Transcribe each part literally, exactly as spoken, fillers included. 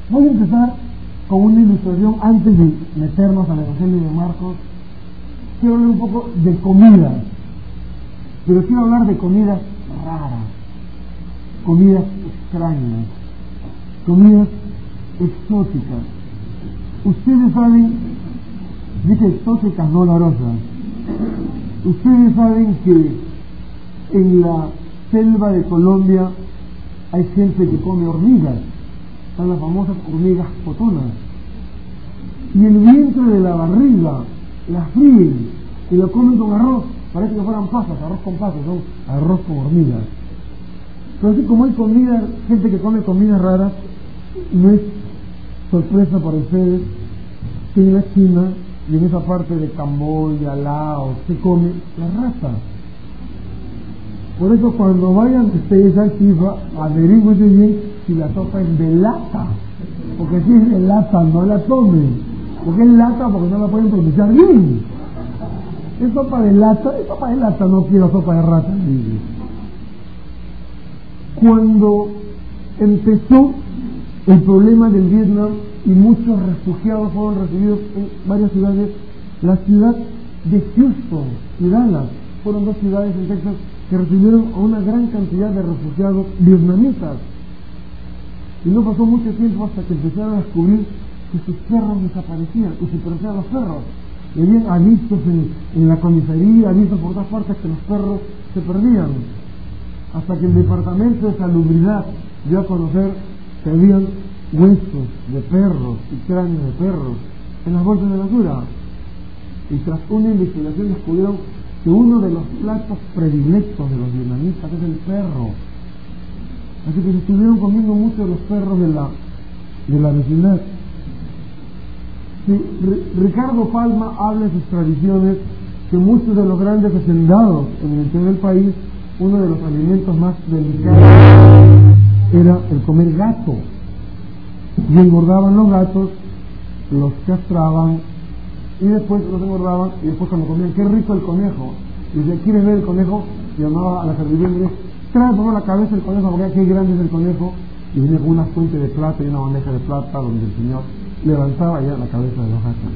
Voy a empezar con una ilustración antes de meternos al Evangelio de Marcos. Quiero hablar un poco de comida, pero quiero hablar de comidas raras, comidas extrañas, comidas exóticas. Ustedes saben, dije exóticas, no olorosas. Ustedes saben que en la selva de Colombia hay gente que come hormigas, son las famosas hormigas potonas, y el vientre de la barriga las fríen y lo comen con arroz, parece que fueran pasas, arroz con pasas, son arroz con hormigas. Pero así como hay comida, gente que come comidas raras, no es sorpresa para ustedes que en la China y en esa parte de Camboya, Laos, se come la rata. Por eso cuando vayan ustedes a Chifa, averigüen bien si la sopa es de lata, porque si es de lata no la tomen, porque es lata porque no la pueden pronunciar bien. Es sopa de lata, es sopa de lata, no quiero sopa de rata. Cuando empezó el problema del Vietnam y muchos refugiados fueron recibidos en varias ciudades, la ciudad de Houston y Dallas fueron dos ciudades en Texas que recibieron a una gran cantidad de refugiados vietnamitas. Y no pasó mucho tiempo hasta que empezaron a descubrir que sus perros desaparecían y se perdían los perros. Y habían avisos en, en la comisaría, avisos por todas partes que los perros se perdían. Hasta que el Departamento de Salubridad dio a conocer que habían huesos de perros y cráneos de perros en las bolsas de basura. Y tras una investigación descubrieron que uno de los platos predilectos de los vietnamitas es el perro. Así que se estuvieron comiendo mucho de los perros de la, de la vecindad. Si Ricardo Palma habla de sus tradiciones, que muchos de los grandes hacendados en el interior del país, uno de los alimentos más delicados era el comer gato. Y engordaban los gatos, los castraban y después los engordaban, y después cuando comían, qué rico el conejo, y si quieres ver el conejo, llamaba a la servidumbre, trae por la cabeza el conejo, porque qué grande es el conejo, y venía con una fuente de plata y una bandeja de plata donde el señor levantaba ya la cabeza de los gatos.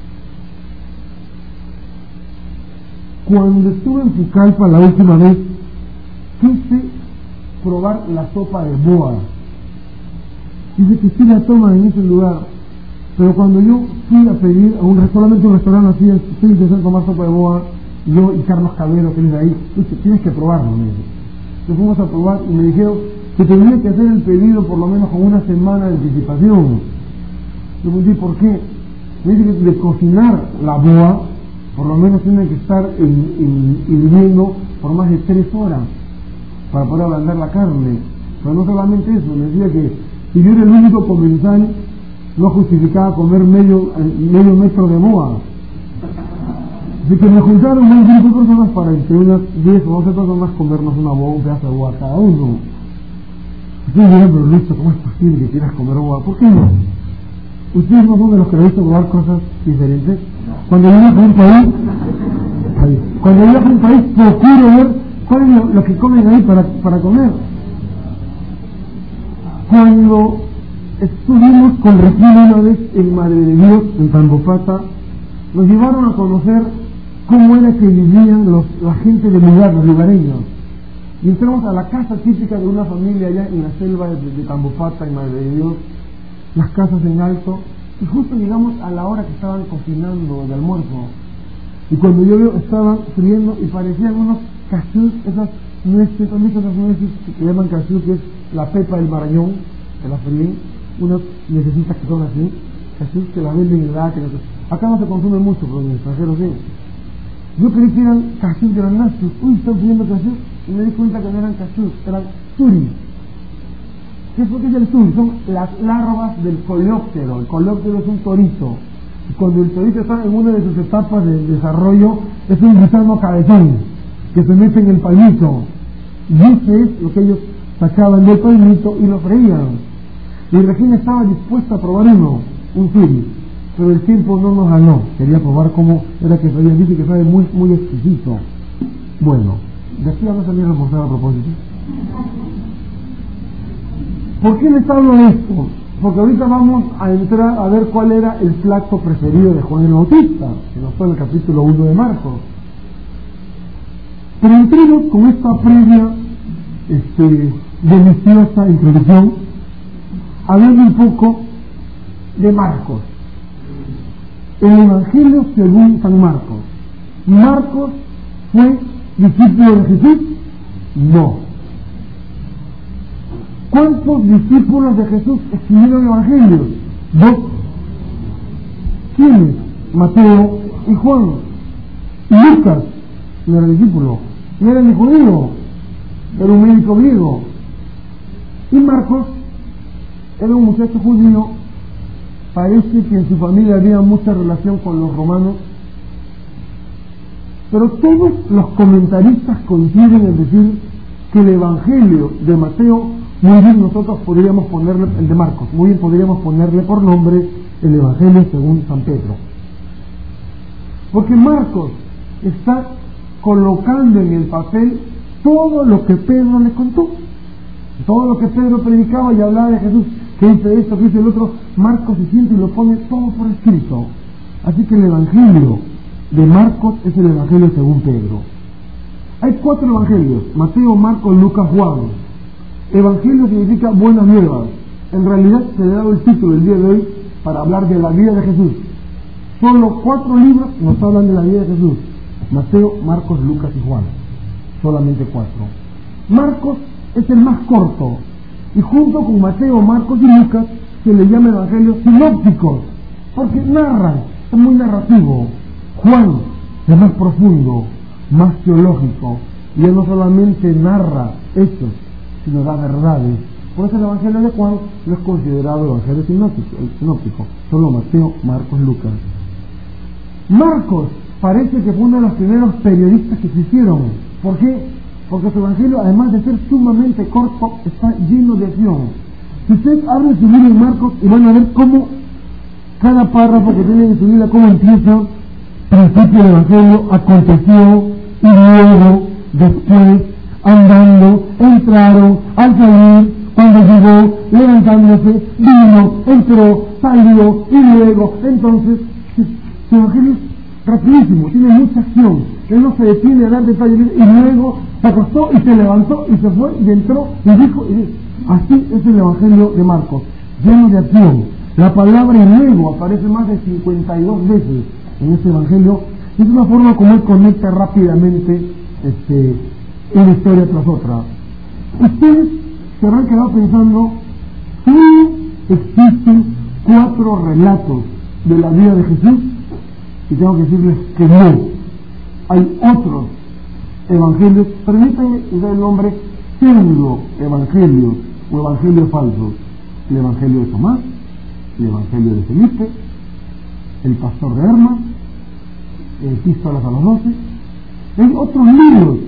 Cuando estuve en Pucallpa la última vez, quise probar la sopa de boa. Dice que sí la toman en ese lugar, pero cuando yo fui a pedir a un solamente un restaurante así, estoy interesado en tomar sopa de boa, yo y Carlos Cabero, que es de ahí, dice, tienes que probarlo, me dice. Nos fuimos a probar y me dijeron que tenía que hacer el pedido por lo menos con una semana de anticipación. Yo me dije, ¿por qué? Me dice que de cocinar la boa, por lo menos tiene que estar hirviendo por más de tres horas para poder ablandar la carne. Pero no solamente eso, me decía que si yo era el único comensal, no justificaba comer medio, medio metro de boa. Así que me juntaron un grupo de personas para entre unas diez o doce personas comernos una boa, un pedazo de boa cada uno. Ustedes dirán, pero Luis, ¿cómo es posible que quieras comer boa? ¿Por qué no? Ustedes no son de los que les gusta probar cosas diferentes. Cuando viajo a un país, cuando viajo a un país, procuro ver cuál es lo, lo que comen ahí para, para comer. Cuando estuvimos con Regina una vez en Madre de Dios, en Tambopata, nos llevaron a conocer cómo era que vivían los, la gente del lugar, los lugareños. Y entramos a la casa típica de una familia allá en la selva de, de Tambopata, en Madre de Dios, las casas en alto, y justo llegamos a la hora que estaban cocinando el almuerzo. Y cuando yo veo, estaban friendo y parecían unos cashews, esas nueces, ¿han visto esas nueces que llaman cashews, que es la pepa del marañón, que la fríen, unas necesitas que son así, cashews que la venden en la que no se... Acá no se consume mucho, pero en el extranjero sí. Yo creí que eran cashews de las nachos, uy, están friendo cashews, y me di cuenta que no eran cashews, eran turi. ¿Qué es lo que es el turi? Son las larvas del coleóptero. El coleóptero es un torito. Y cuando el torito está en una de sus etapas de desarrollo, es un gusano cabezón que se mete en el palmito. Y ese es lo que ellos sacaban del palmito y lo freían. Y Regina estaba dispuesta a probar uno, un turi, pero el tiempo no nos ganó. Quería probar cómo era que sabía. Dice que sabe muy, muy exquisito. Bueno, de aquí vamos a salir a almorzar a propósito. ¿Por qué les hablo de esto? porque ahorita vamos a entrar a ver cuál era el plato preferido de Juan el Bautista, que nos fue en el capítulo uno de Marcos. Pero entremos con esta previa este, deliciosa introducción, hablando un poco de Marcos. El Evangelio según San Marcos. ¿Marcos fue discípulo de Jesús? No. ¿Cuántos discípulos de Jesús escribieron evangelios? Dos. ¿Quiénes? Mateo y Juan. Y Lucas no era discípulo, no era ni judío, era un médico griego. Y Marcos era un muchacho judío. Parece que en su familia había mucha relación con los romanos, pero todos los comentaristas coinciden en decir que el Evangelio de Mateo, muy bien nosotros podríamos ponerle, el de Marcos, muy bien podríamos ponerle por nombre el Evangelio según San Pedro. Porque Marcos está colocando en el papel todo lo que Pedro le contó, todo lo que Pedro predicaba y hablaba de Jesús, que dice esto, que dice el otro. Marcos se siente y lo pone todo por escrito. Así que el Evangelio de Marcos es el Evangelio según Pedro. Hay cuatro evangelios: Mateo, Marcos, Lucas, Juan. Evangelio significa buenas nuevas. En realidad se le ha dado el título el día de hoy para hablar de la vida de Jesús. Solo cuatro libros nos hablan de la vida de Jesús: Mateo, Marcos, Lucas y Juan. Solamente cuatro. Marcos es el más corto, y junto con Mateo, Marcos y Lucas se le llama evangelios sinópticos, porque narran, es muy narrativo. Juan es más profundo, más teológico, y él no solamente narra hechos, sino da verdades. Por eso el evangelio de Juan no es considerado evangelio sinóptico, el sinóptico, solo Mateo, Marcos, Lucas. Marcos parece que fue uno de los primeros periodistas que existieron. ¿Por qué? Porque su evangelio, además de ser sumamente corto, está lleno de acción. Si ustedes abren su Biblia en Marcos y van a ver cómo cada párrafo que tiene en su Biblia, cómo empieza: principio del evangelio, aconteció, y luego, después, andando, entraron, al salir, cuando llegó, levantándose, vino, entró, salió, y luego, entonces, su evangelio es rapidísimo, tiene mucha acción. Él no se detiene a dar detalles, y luego se acostó y se levantó y se fue y entró y dijo, y dijo. Así es el evangelio de Marcos, lleno de acción. La palabra y luego aparece más de cincuenta y dos veces en este evangelio. Es una forma como él conecta rápidamente este, una historia tras otra. Ustedes se habrán quedado pensando, ¿sí existen cuatro relatos de la vida de Jesús? Y tengo que decirles que no. Hay otros evangelios, permítanme usar el nombre pseudo evangelios o evangelios falsos: el evangelio de Tomás, el evangelio de Felipe, el pastor de Hermas, epístolas a los doce. Hay otros libros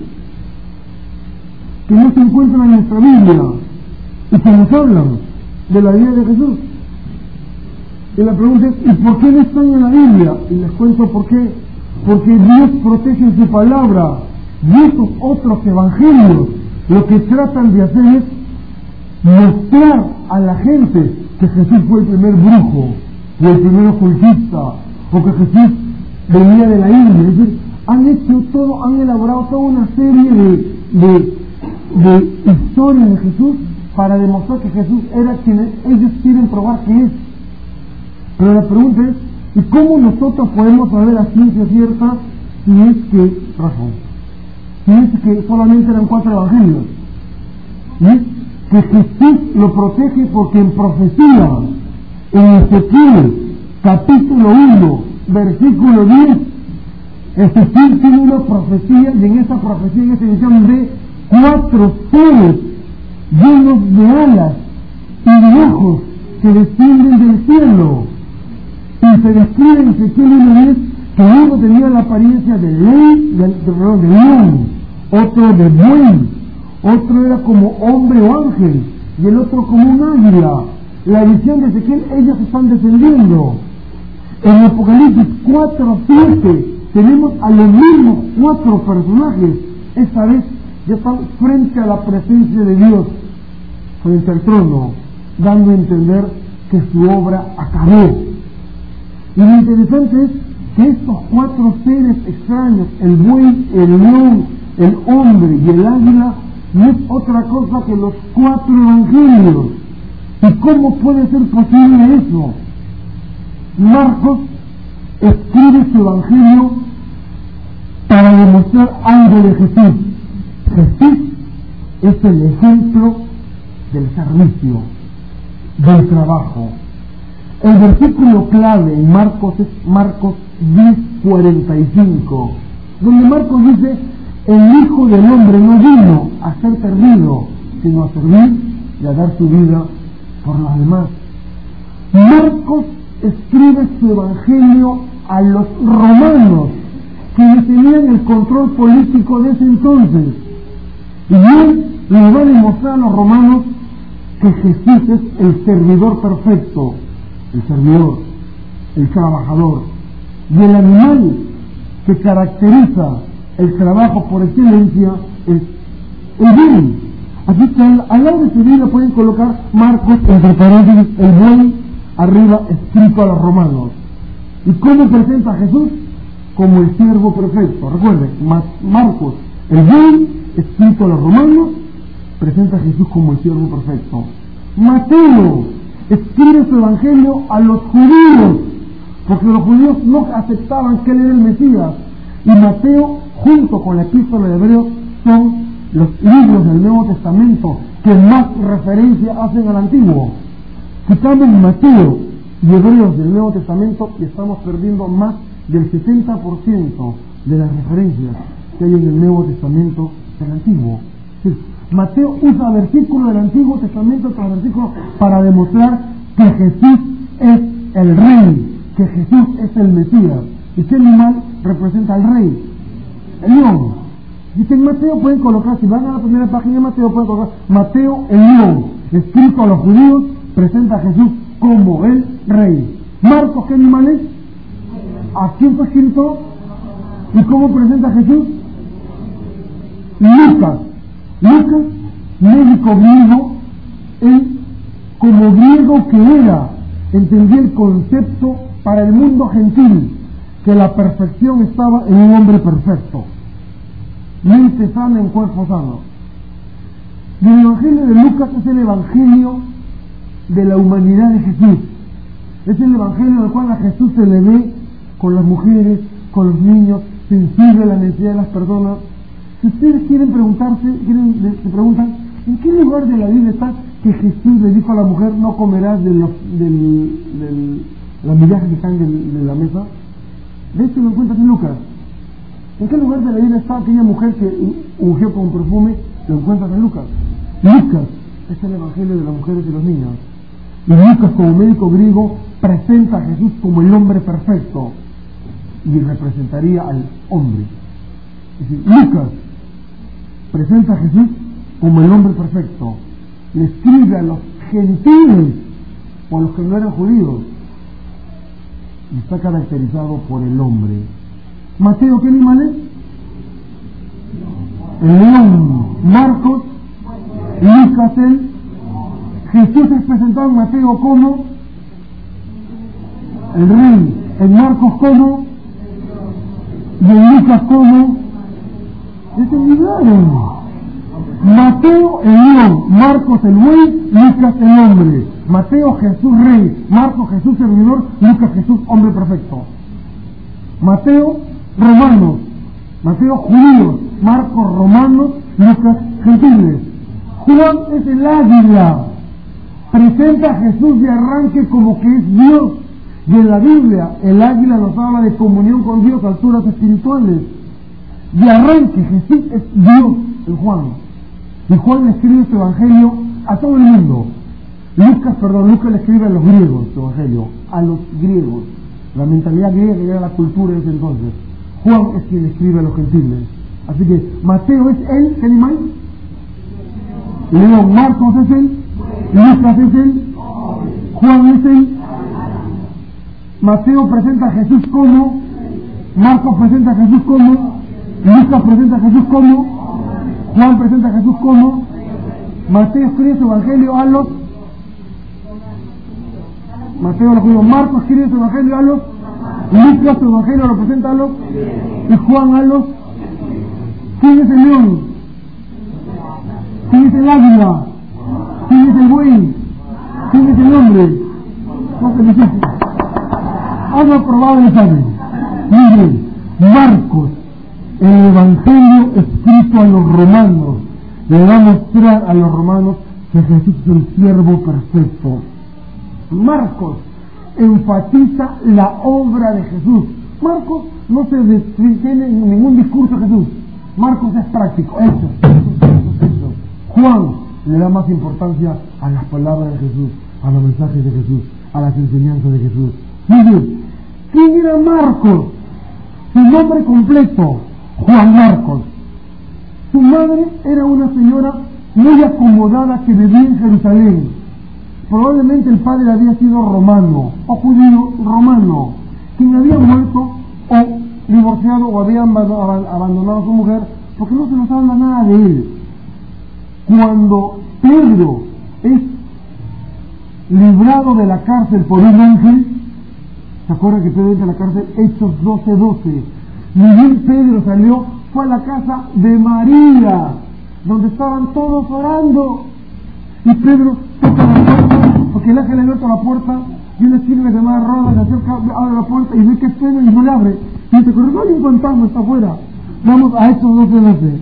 que no se encuentran en nuestra Biblia y que nos hablan de la vida de Jesús. Y la pregunta es, ¿y por qué no están en la Biblia? Y les cuento por qué. Porque Dios protege en su palabra. Y estos otros evangelios lo que tratan de hacer es mostrar a la gente que Jesús fue el primer brujo, o el primer ocultista, o que Jesús venía de la India. Es decir, han hecho todo, han elaborado toda una serie de, de, de historias de Jesús para demostrar que Jesús era quien ellos quieren probar que es. Pero la pregunta es, ¿y cómo nosotros podemos saber a ciencia cierta si es que, razón, si es que solamente eran cuatro evangelios? ¿Sí? Que Jesús lo protege porque en profecía, en Ezequiel, capítulo uno, versículo diez, Ezequiel tiene una profecía, y en esa profecía, en esa edición, de cuatro seres llenos de alas y de ojos que descienden del cielo. Y se describe en Ezequiel uno diez que uno tenía la apariencia de ley, de, de, de león, otro de buey, otro era como hombre o ángel, y el otro como un águila. La visión de Ezequiel, ellos están descendiendo. En Apocalipsis cuatro siete tenemos a los mismos cuatro personajes. Esta vez ya están frente a la presencia de Dios, frente al trono, dando a entender que su obra acabó. Y lo interesante es que estos cuatro seres extraños, el buey, el león, el hombre y el águila, no es otra cosa que los cuatro evangelios. ¿Y cómo puede ser posible eso? Marcos escribe su evangelio para demostrar algo de Jesús. Jesús es el ejemplo del servicio, del trabajo. El versículo clave en Marcos es Marcos diez cuarenta y cinco, donde Marcos dice: el Hijo del Hombre no vino a ser servido, sino a servir y a dar su vida por los demás. Marcos escribe su evangelio a los romanos, quienes tenían el control político de ese entonces, y él les va a demostrar a los romanos que Jesús es el servidor perfecto, el servidor, el trabajador, y el animal que caracteriza el trabajo por excelencia es el buey. Así que al, al lado de su vida pueden colocar Marcos entre paréntesis el buey, arriba escrito a los romanos. ¿Y cómo presenta a Jesús? Como el siervo perfecto. Recuerden, Marcos, el buey escrito a los romanos, presenta a Jesús como el siervo perfecto. Mateo escribe su evangelio a los judíos, porque los judíos no aceptaban que él era el Mesías, y Mateo, junto con la epístola de Hebreos, son los libros del Nuevo Testamento que más referencia hacen al Antiguo. Quitamos Mateo y Hebreos del Nuevo Testamento y estamos perdiendo más del setenta por ciento de las referencias que hay en el Nuevo Testamento del Antiguo. Sí. Mateo usa versículos del Antiguo Testamento tras versículos para demostrar que Jesús es el Rey, que Jesús es el Mesías. ¿Y qué animal representa al Rey? El león. Y que en Mateo pueden colocar, si van a la primera página de Mateo, pueden colocar Mateo el león, escrito a los judíos, presenta a Jesús como el Rey. Marcos, ¿qué animal es? ¿A quién fue escrito? ¿Y cómo presenta a Jesús? Lucas. Lucas, médico griego, él, como griego que era, entendía el concepto para el mundo gentil, que la perfección estaba en un hombre perfecto, mente sana en cuerpo sano. Y el evangelio de Lucas es el evangelio de la humanidad de Jesús. Es el evangelio en el cual a Jesús se le ve con las mujeres, con los niños, sensible a la necesidad de las personas. Si ustedes quieren preguntarse, quieren, se preguntan, ¿en qué lugar de la Biblia está que Jesús le dijo a la mujer: no comerás de los, del, del, las migajas que están de, de la mesa? De hecho lo encuentras en Lucas. ¿En qué lugar de la Biblia está aquella mujer que ungió con perfume? Lo encuentras en Lucas. Lucas es el evangelio de las mujeres y los niños. Y Lucas, como médico griego, presenta a Jesús como el hombre perfecto y representaría al hombre. Es decir, Lucas presenta a Jesús como el hombre perfecto, le escribe a los gentiles o a los que no eran judíos, y está caracterizado por el hombre. Mateo, ¿qué animal es? El león. Marcos, Lucas, el Jesús es presentado en Mateo como el Rey, en Marcos como, y en Lucas como, es el milagro. Mateo el león, Marcos el buey, Lucas el hombre. Mateo Jesús Rey, Marcos Jesús servidor, Lucas Jesús hombre perfecto. Mateo romanos, Mateo judíos, Marcos romanos, Lucas gentiles. Juan es el águila, presenta a Jesús de arranque como que es Dios. Y en la Biblia el águila nos habla de comunión con Dios, alturas espirituales. De arranque Jesús es Dios en Juan. Y Juan le escribe su evangelio a todo el mundo. Lucas, perdón, Lucas le escribe a los griegos su evangelio, a los griegos. La mentalidad griega que era la cultura de ese entonces. Juan es quien escribe a los gentiles. Así que Mateo es él, ¿qué animal? León. Marcos es él, Lucas es él, Juan es él. Mateo presenta a Jesús como, Marcos presenta a Jesús como, Lucas presenta a Jesús como, Juan presenta a Jesús como, Mateo escribe su evangelio a los Mateo los judíos, Marcos escribe su evangelio a los, Lucas su evangelio lo presenta a los, y Juan a los. ¿Quién es el león? ¿Quién es el águila? ¿Quién es el buey? ¿Quién es el hombre? No se dice. Algo probado el examen. Miren, Marcos, el evangelio escrito a los romanos, le va a mostrar a los romanos que Jesús es el siervo perfecto. Marcos enfatiza la obra de Jesús. Marcos no se detiene en ningún discurso de Jesús. Marcos es práctico, eso, eso, eso, eso. Juan le da más importancia a las palabras de Jesús, a los mensajes de Jesús, a las enseñanzas de Jesús. Miren, ¿quién era Marcos? Su nombre completo, Juan Marcos. Su madre era una señora muy acomodada que vivía en Jerusalén. Probablemente el padre había sido romano, o judío romano, quien había muerto o divorciado o había abandonado a su mujer, porque no se nos habla nada de él. Cuando Pedro es librado de la cárcel por un ángel, ¿se acuerdan que Pedro entra a la cárcel? Hechos doce doce. Ni bien Pedro salió, fue a la casa de María, donde estaban todos orando. Y Pedro toca la puerta, porque el ángel le abierto la puerta, y una sirve llamada Roda le acerca, abre la puerta y ve que es Pedro y no le abre. Y dice, pero no hay un fantasma, está afuera. Vamos a Hechos doce doce.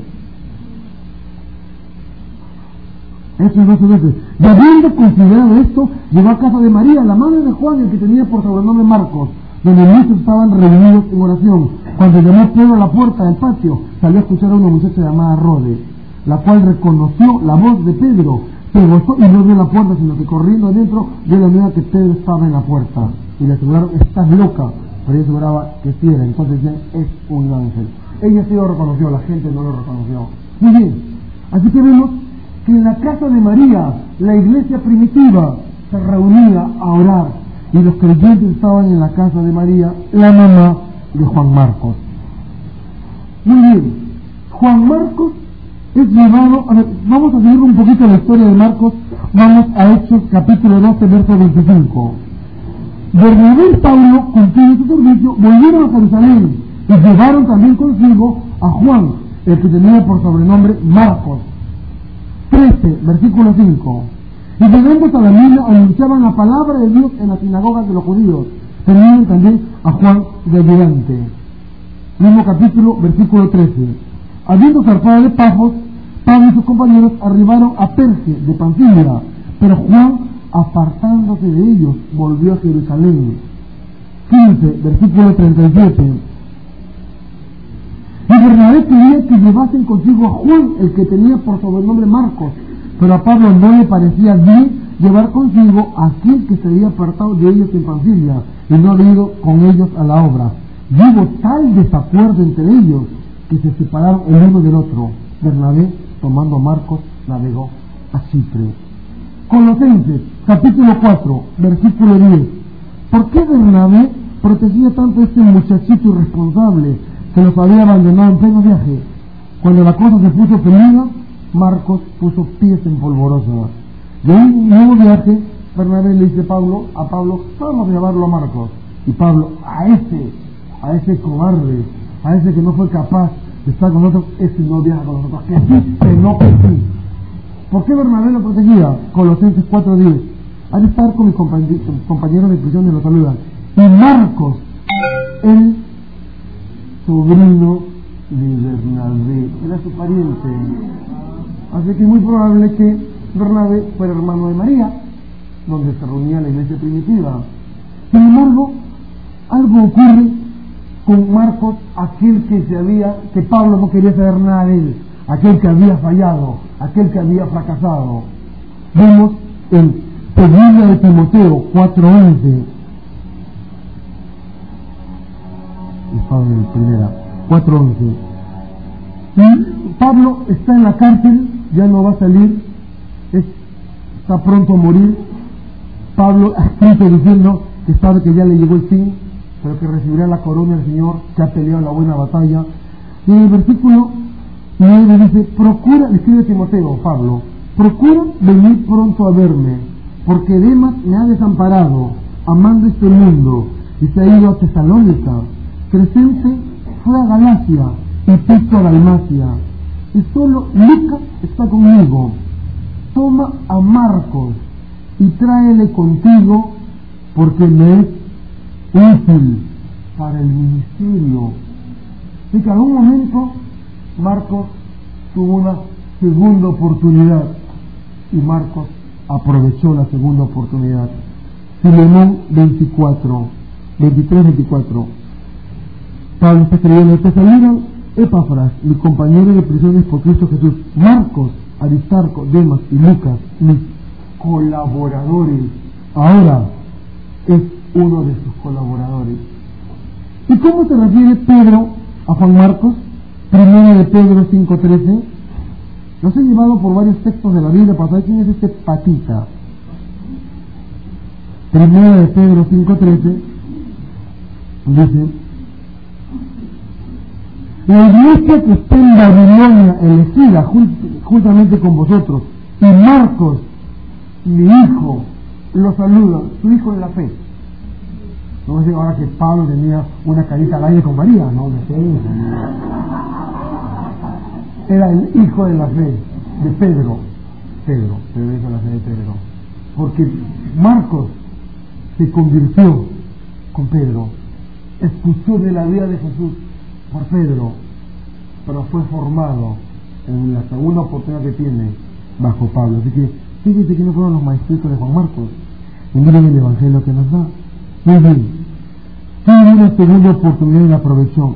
Hechos doce doce. Y habiendo considerado esto, llegó a casa de María, la madre de Juan, el que tenía por sobrenombre Marcos, donde muchos estaban reunidos en oración. Cuando llamó Pedro a la puerta del patio, salió a escuchar a una muchacha llamada Rode, la cual reconoció la voz de Pedro, se gozó y no vio la puerta, sino que corriendo adentro vio la nueva que Pedro estaba en la puerta. Y le aseguraron, estás loca. Pero ella aseguraba que sí era. Entonces ya es un ángel. Ella sí lo reconoció, la gente no lo reconoció. Muy bien, así que vemos que en la casa de María, la iglesia primitiva se reunía a orar, y los creyentes estaban en la casa de María, la mamá de Juan Marcos. Muy bien, Juan Marcos es llevado, a ver, vamos a seguir un poquito la historia de Marcos, vamos a Hechos capítulo doce, verso veinticinco. Bernabé y Pablo, cumpliendo su servicio, volvieron a Jerusalén y llevaron también consigo a Juan, el que tenía por sobrenombre Marcos. trece, versículo cinco. Y llegando a la mina, anunciaban la palabra de Dios en las sinagogas de los judíos. Tenían también a Juan de ayudante. Mismo capítulo, versículo trece. Habiendo zarpado de Pafos, Pablo y sus compañeros arribaron a Perge de Panfilia, pero Juan, apartándose de ellos, volvió a Jerusalén. quince, versículo treinta y siete. Y Bernabé quería que llevasen consigo a Juan, el que tenía por sobrenombre Marcos, pero a Pablo no le parecía bien llevar consigo a aquel que se había apartado de ellos en Panfilia y no había ido con ellos a la obra. Y hubo tal desacuerdo entre ellos que se separaron el uno del otro. Bernabé, tomando a Marcos, navegó a Chipre. Colosenses, capítulo cuatro, versículo diez. ¿Por qué Bernabé protegía tanto a este muchachito irresponsable que los había abandonado en pleno viaje? Cuando la cosa se puso peluda, Marcos puso pies en polvorosa. De un nuevo viaje, Bernabé le dice a Pablo, a Pablo, vamos a llevarlo a Marcos. Y Pablo, a ese, a ese cobarde, a ese que no fue capaz de estar con nosotros, ese no viaja con nosotros, que sí, que no, que sí. ¿Por qué Bernabé lo protegía? Colosenses cuatro diez. Al estar con mis compañeros de prisión y lo saludan. Y Marcos, el sobrino de Bernabé, era su pariente. Así que es muy probable que Bernabé fuera hermano de María, donde se reunía la iglesia primitiva. Sin embargo, algo ocurre con Marcos, aquel que se había, que Pablo no quería saber nada de él, aquel que había fallado, aquel que había fracasado. Vemos en segunda de Timoteo cuatro once. Y Pablo en primera, cuatro once. Y Pablo está en la cárcel, ya no va a salir, es, está pronto a morir. Pablo ha escrito diciendo que sabe que ya le llegó el fin, pero que recibirá la corona del Señor, que ha peleado la buena batalla. Y en el versículo nueve dice, procura, le escribe Timoteo, Pablo, procura venir pronto a verme, porque Demas me ha desamparado, amando este mundo y se ha ido a Tesalónica. Crescente fue a Galacia y Tito a Dalmacia. Y solo Lucas está conmigo. Toma a Marcos y tráele contigo porque me es útil para el ministerio. Así que en algún momento Marcos tuvo una segunda oportunidad y Marcos aprovechó la segunda oportunidad. Filemón veinticuatro, veintitrés veinticuatro. Pablo está escribiendo: te saludan Epafras, mi compañero de prisiones por Cristo Jesús, Marcos, Aristarco, Demas y Lucas, mis colaboradores. Ahora es uno de sus colaboradores. ¿Y cómo se refiere Pedro a Juan Marcos? Primera de Pedro cinco trece. Los he llevado por varios textos de la Biblia para saber quién es este patita. Primera de Pedro cinco trece dice: la iglesia que está en Babilonia, elegida junt- juntamente con vosotros, y Marcos, mi hijo, lo saluda, su hijo en la fe. No sé ahora que Pablo tenía una carita al aire con María, no me sé. Era el hijo de la fe de Pedro. Pedro, Pedro hizo la fe de Pedro. Porque Marcos se convirtió con Pedro, escuchó de la vida de Jesús por Pedro, pero fue formado en la segunda oportunidad que tiene bajo Pablo. Así que fíjense que no fueron los maestritos de Juan Marcos. Y miren el evangelio que nos da. Muy bien, tuvo una segunda oportunidad y la aprovechó.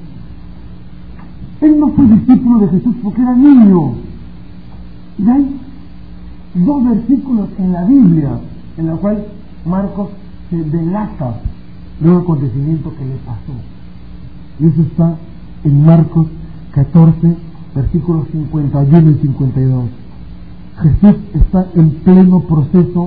Él no fue discípulo de Jesús porque era niño. Y hay dos versículos en la Biblia en los cuales Marcos se delata de un acontecimiento que le pasó. Y eso está en Marcos catorce, versículos cincuenta y uno y cincuenta y dos. Jesús está en pleno proceso,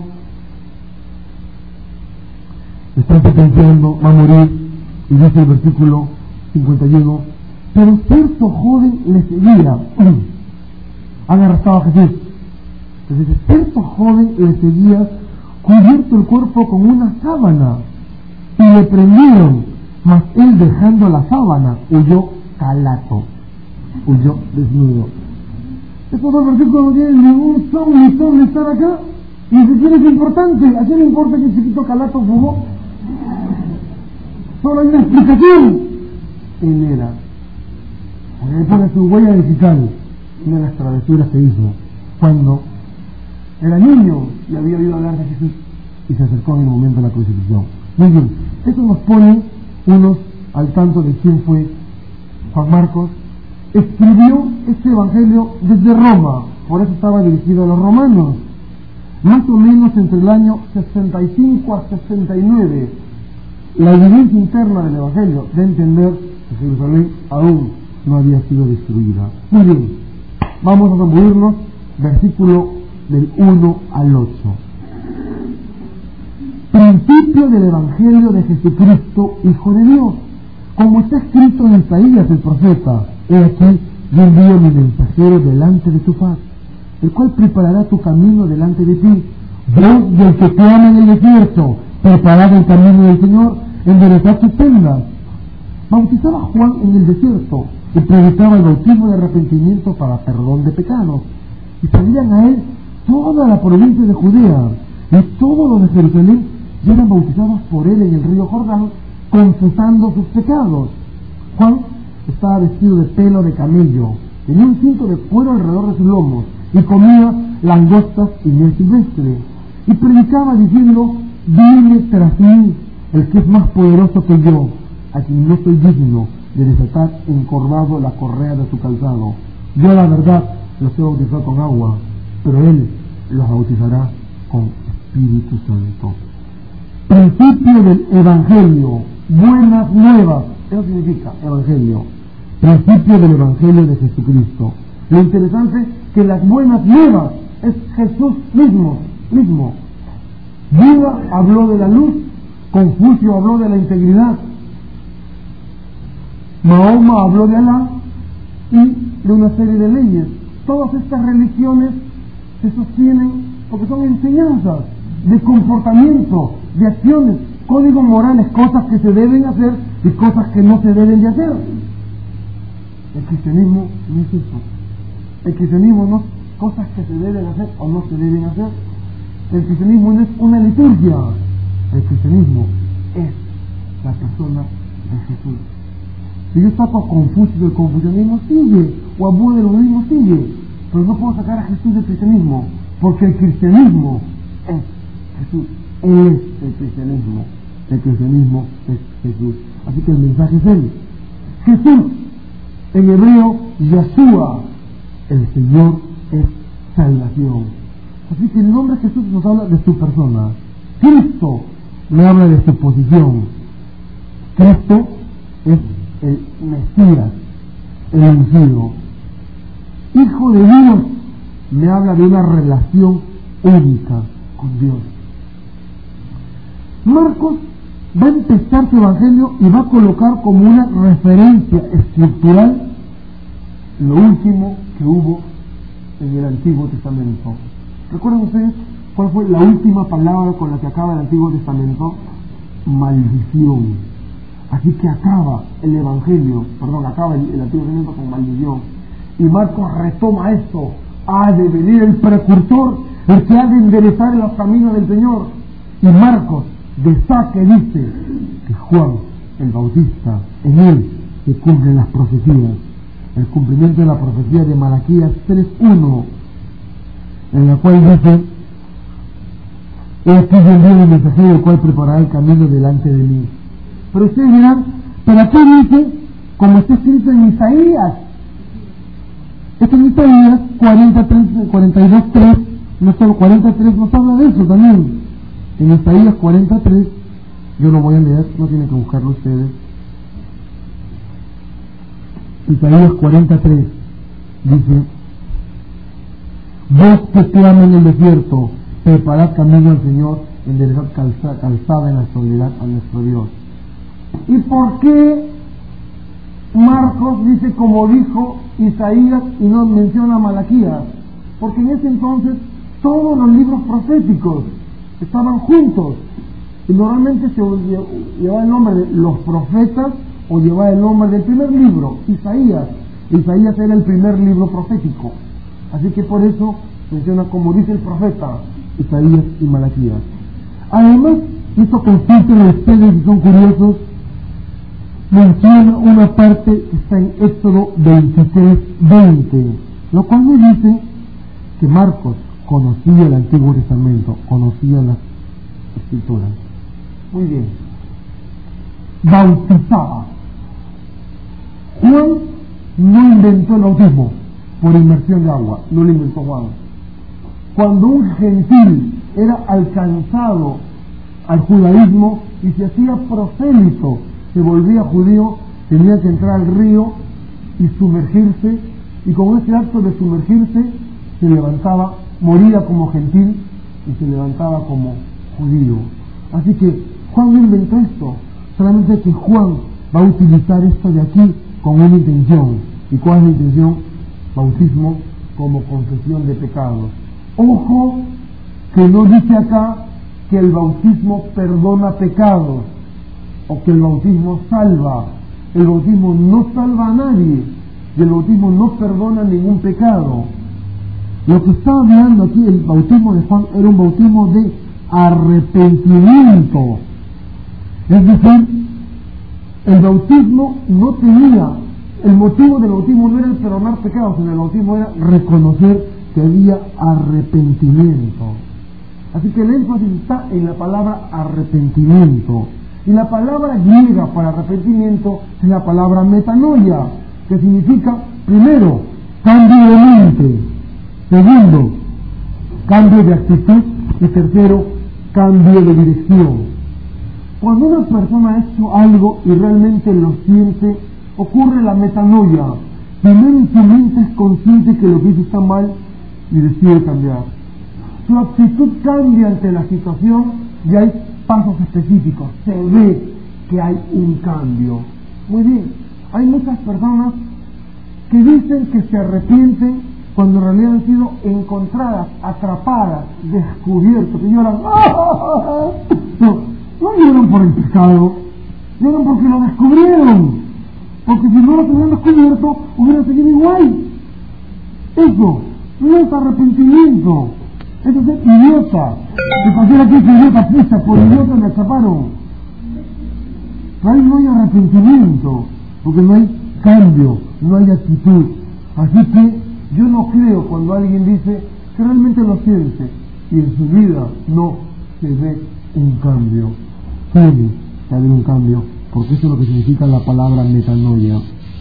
está sentenciando, va a morir, y dice el versículo cincuenta y uno: pero cierto joven le seguía. Han arrestado a Jesús. Entonces dice: cierto joven le seguía, cubierto el cuerpo con una sábana, y le prendieron, mas él, dejando la sábana, huyó calato, huyó desnudo. Estos dos versículos no tienen ningún son ni son de estar acá, y ni siquiera es importante. ¿A quién le importa que el chiquito calato fugó? Solo hay una explicación. Él era, porque le pone su huella digital, una de las travesuras que hizo cuando era niño y había oído hablar de Jesús y se acercó en el momento de la crucifixión. Muy bien, eso nos pone unos al tanto de quién fue Juan Marcos. Escribió este evangelio desde Roma, por eso estaba dirigido a los romanos, más o menos entre el año sesenta y cinco a sesenta y nueve. La evidencia interna del evangelio de entender que Jerusalén aún no había sido destruida. Muy bien, vamos a zambullirnos versículo del uno al ocho. Principio del evangelio de Jesucristo, Hijo de Dios, como está escrito en Isaías el profeta: he aquí, yo envío mi mensajero delante de tu faz, el cual preparará tu camino delante de ti. Voz del que clama en el desierto: preparad el camino del Señor, enderezad sus sendas. Bautizaba Juan en el desierto y predicaba el bautismo de arrepentimiento para perdón de pecados, y salían a él toda la provincia de Judea y todos los de Jerusalén, y eran bautizados por él en el río Jordán, confesando sus pecados. Juan estaba vestido de pelo de camello, tenía un cinto de cuero alrededor de sus lomos, y comía langostas y miel silvestre, y predicaba diciendo: viene tras mí el que es más poderoso que yo, a quien no soy digno de desatar encorvado la correa de su calzado. Yo, la verdad, los he bautizado con agua, pero él los bautizará con Espíritu Santo. Principio del evangelio, buenas nuevas. Eso significa evangelio, principio del evangelio de Jesucristo. Lo interesante es que las buenas nuevas es Jesús mismo, mismo. Buda habló de la luz, Confucio habló de la integridad, Mahoma habló de Alá y de una serie de leyes. Todas estas religiones se sostienen porque son enseñanzas, de comportamiento, de acciones, códigos morales, cosas que se deben hacer y cosas que no se deben de hacer. El cristianismo no es eso. El cristianismo no es cosas que se deben hacer o no se deben hacer. El cristianismo no es una liturgia. El cristianismo es la persona de Jesús. Si yo saco a Confucio del confucianismo, sigue, o a Buda del budismo, sigue, pero no puedo sacar a Jesús del cristianismo, porque el cristianismo es Jesús, es el cristianismo, el cristianismo es Jesús. Así que el mensaje es él. Jesús, en hebreo, Yahshua, el Señor es salvación. Así que el nombre de Jesús nos habla de su persona. Cristo me habla de su posición. Cristo es el Mesías, el ungido. Hijo de Dios me habla de una relación única con Dios. Marcos va a empezar su evangelio y va a colocar como una referencia estructural lo último que hubo en el Antiguo Testamento. ¿Recuerdan ustedes cuál fue la última palabra con la que acaba el Antiguo Testamento? Maldición. Así que acaba el Evangelio, perdón, acaba el, el Antiguo Testamento con maldición. Y Marcos retoma esto. Ha de venir el precursor, el que ha de enderezar los caminos del Señor. Y Marcos de saque dice que Juan el Bautista, en él se cumplen las profecías. El cumplimiento de la profecía de Malaquías tres uno, en la cual dice: he aquí yo envío el mensajero, el cual preparará el camino delante de mí. Pero ustedes dirán, ¿pero aquí dice? Como está escrito en Isaías. Esto en Isaías cuarenta y dos tres, no solo cuarenta y tres nos habla de eso también. En Isaías cuarenta y tres, yo lo voy a leer, no tienen que buscarlo ustedes. Isaías cuarenta y tres dice: voz que clama en el desierto, preparad camino al Señor, enderezad calza, calzada en la soledad a nuestro Dios. ¿Y por qué Marcos dice como dijo Isaías y no menciona Malaquías? Porque en ese entonces todos los libros proféticos estaban juntos y normalmente se llevaba el nombre de los profetas o llevaba el nombre del primer libro, Isaías. Isaías era el primer libro profético, así que por eso menciona como dice el profeta Isaías y Malaquías. Además, esto consiste en ustedes, si son curiosos, menciona una parte que está en Éxodo veintitrés veinte, lo cual me dice que Marcos conocía el Antiguo Testamento, conocía las Escrituras. Muy bien. Bautizaba. Juan no inventó el bautismo por inmersión de agua, no lo inventó Juan. Cuando un gentil era alcanzado al judaísmo y se hacía prosélito, se volvía judío, tenía que entrar al río y sumergirse, y con ese acto de sumergirse se levantaba, moría como gentil y se levantaba como judío. Así que Juan no inventó esto, solamente que Juan va a utilizar esto de aquí con una intención. ¿Y cuál es la intención? Bautismo como confesión de pecados. Ojo que no dice acá que el bautismo perdona pecados o que el bautismo salva. El bautismo no salva a nadie y el bautismo no perdona ningún pecado. Lo que está hablando aquí, el bautismo de Juan, era un bautismo de arrepentimiento. Es decir, el bautismo no tenía, el motivo del bautismo no era el perdonar pecados, sino el bautismo era reconocer que había arrepentimiento. Así que el énfasis está en la palabra arrepentimiento. Y la palabra griega para arrepentimiento es la palabra metanoia, que significa, primero, cambio de mente, segundo, cambio de actitud, y tercero, cambio de dirección. Cuando una persona ha hecho algo y realmente lo siente, ocurre la metanoia. Primero en su mente es consciente que lo que hizo está mal y decide cambiar. Su actitud cambia ante la situación y hay pasos específicos. Se ve que hay un cambio. Muy bien, hay muchas personas que dicen que se arrepienten cuando en realidad han sido encontradas, atrapadas, descubiertas, que lloran. ¡Ah! No, no lloran por el pecado, lloran porque lo descubrieron, porque si no lo hubieran descubierto, hubieran seguido igual. Eso no es arrepentimiento, eso es ser idiota. Si cualquiera que es idiota, pucha, por idiota me atraparon. Pero ahí no hay arrepentimiento, porque no hay cambio, no hay actitud. Así que yo no creo cuando alguien dice que realmente lo siente y en su vida no se ve un cambio. Tiene que haber un cambio, porque eso es lo que significa la palabra metanoia.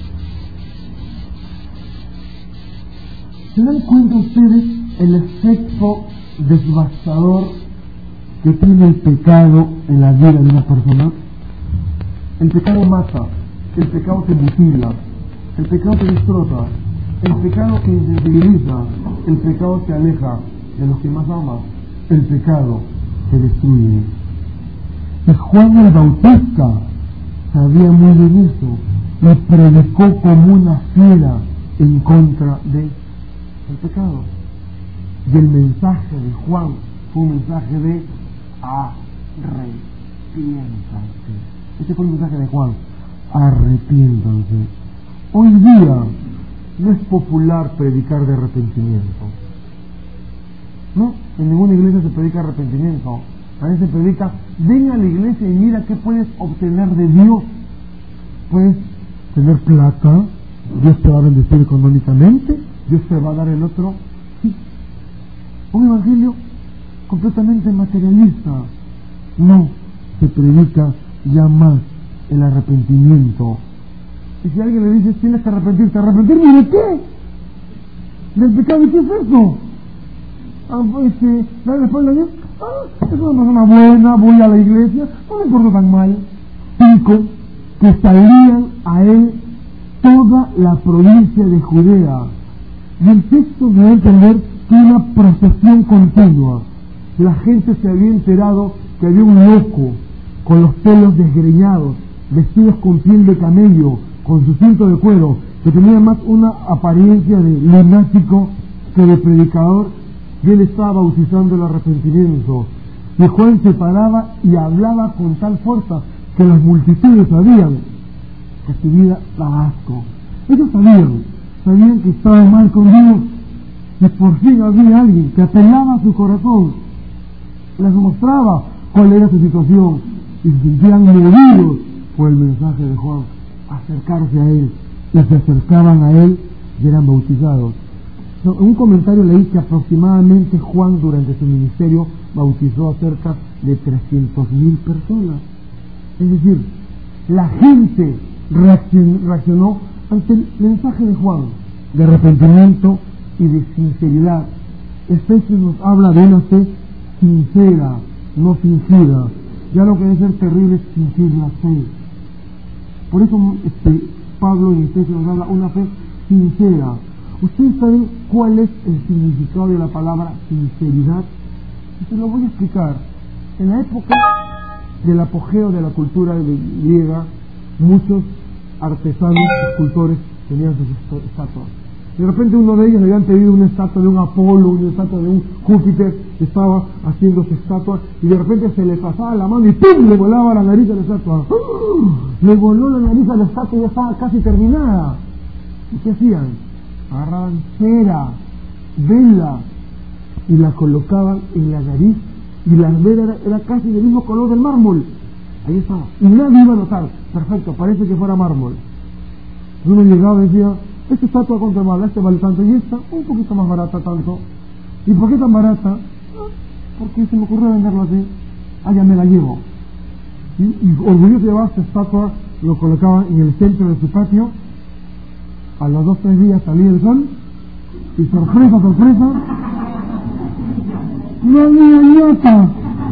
¿Se dan cuenta ustedes el efecto devastador que tiene el pecado en la vida de una persona? El pecado mata, el pecado te mutila, el pecado te destroza, el pecado te insensibiliza, el pecado te aleja de los que más amas, el pecado te destruye. Y Juan el Bautista sabía muy bien eso y predicó como una fiera en contra del pecado. Y el mensaje de Juan fue un mensaje de arrepiéntanse. Este fue el mensaje de Juan, arrepiéntanse. Hoy día no es popular predicar de arrepentimiento. No, en ninguna iglesia se predica arrepentimiento. A veces se predica, ven a la iglesia y mira qué puedes obtener de Dios. Puedes tener plata, Dios te va a bendecir económicamente, Dios te va a dar el otro. Sí. Un evangelio completamente materialista. No se predica ya más el arrepentimiento. Y si alguien le dice tienes que arrepentirte, ¿arrepentirme de qué? ¿Del pecado? ¿Y qué es eso? Ah, pues que darle la espalda a Dios. Ah, es una persona buena, voy a la iglesia, no me importa tan mal. Cinco, que salían a él toda la provincia de Judea. Y el texto me da a entender que una procesión continua. La gente se había enterado que había un loco con los pelos desgreñados, vestidos con piel de camello, con su cinto de cuero, que tenía más una apariencia de lunático que de predicador, y él estaba bautizando el arrepentimiento. Y Juan se paraba y hablaba con tal fuerza que las multitudes sabían que su vida daba asco. Ellos sabían, sabían que estaba mal con Dios, y por fin había alguien que apelaba a su corazón, les mostraba cuál era su situación, y se sentían movidos por el mensaje de Juan, acercarse a él, y se acercaban a él y eran bautizados. No, en un comentario leí que aproximadamente Juan durante su ministerio bautizó a cerca de trescientas mil personas. Es decir, la gente reaccionó ante el mensaje de Juan de arrepentimiento y de sinceridad. Efesios nos habla de una fe sincera, no fingida. Ya lo que debe ser terrible es fingir la fe. Por eso este, Pablo en Efesios nos habla de una fe sincera. ¿Ustedes saben cuál es el significado de la palabra sinceridad? Y se lo voy a explicar. En la época del apogeo de la cultura griega, muchos artesanos, escultores, tenían sus estatuas. De repente uno de ellos le habían pedido una estatua de un Apolo, una estatua de un Júpiter, que estaba haciendo su estatua, y de repente se le pasaba la mano y ¡pum! Le volaba la nariz a la estatua. ¡Oh! Le voló la nariz a la estatua y ya estaba casi terminada. ¿Y qué hacían? Agarraban cera, vela, y la colocaban en la nariz, y la vela era, era casi del mismo color del mármol. Ahí estaba. Y nadie iba a notar. Perfecto, parece que fuera mármol. Uno llegaba y decía, esta estatua cuánto vale, este vale tanto, y esta un poquito más barata tanto. ¿Y por qué tan barata? Ah, porque se me ocurrió venderla así. Ah, ya me la llevo. Y, y orgulloso de llevar esta estatua, lo colocaba en el centro de su patio. A los dos tres días salía el sol, y sorpresa, sorpresa, no había idiota.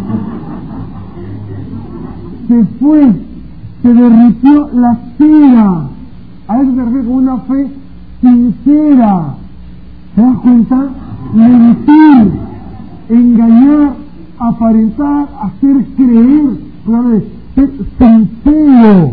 Se fue, se derritió la cera. A eso se refiere con una fe sincera. ¿Te das cuenta? Mentir, engañar, aparentar, hacer creer, ser sincero,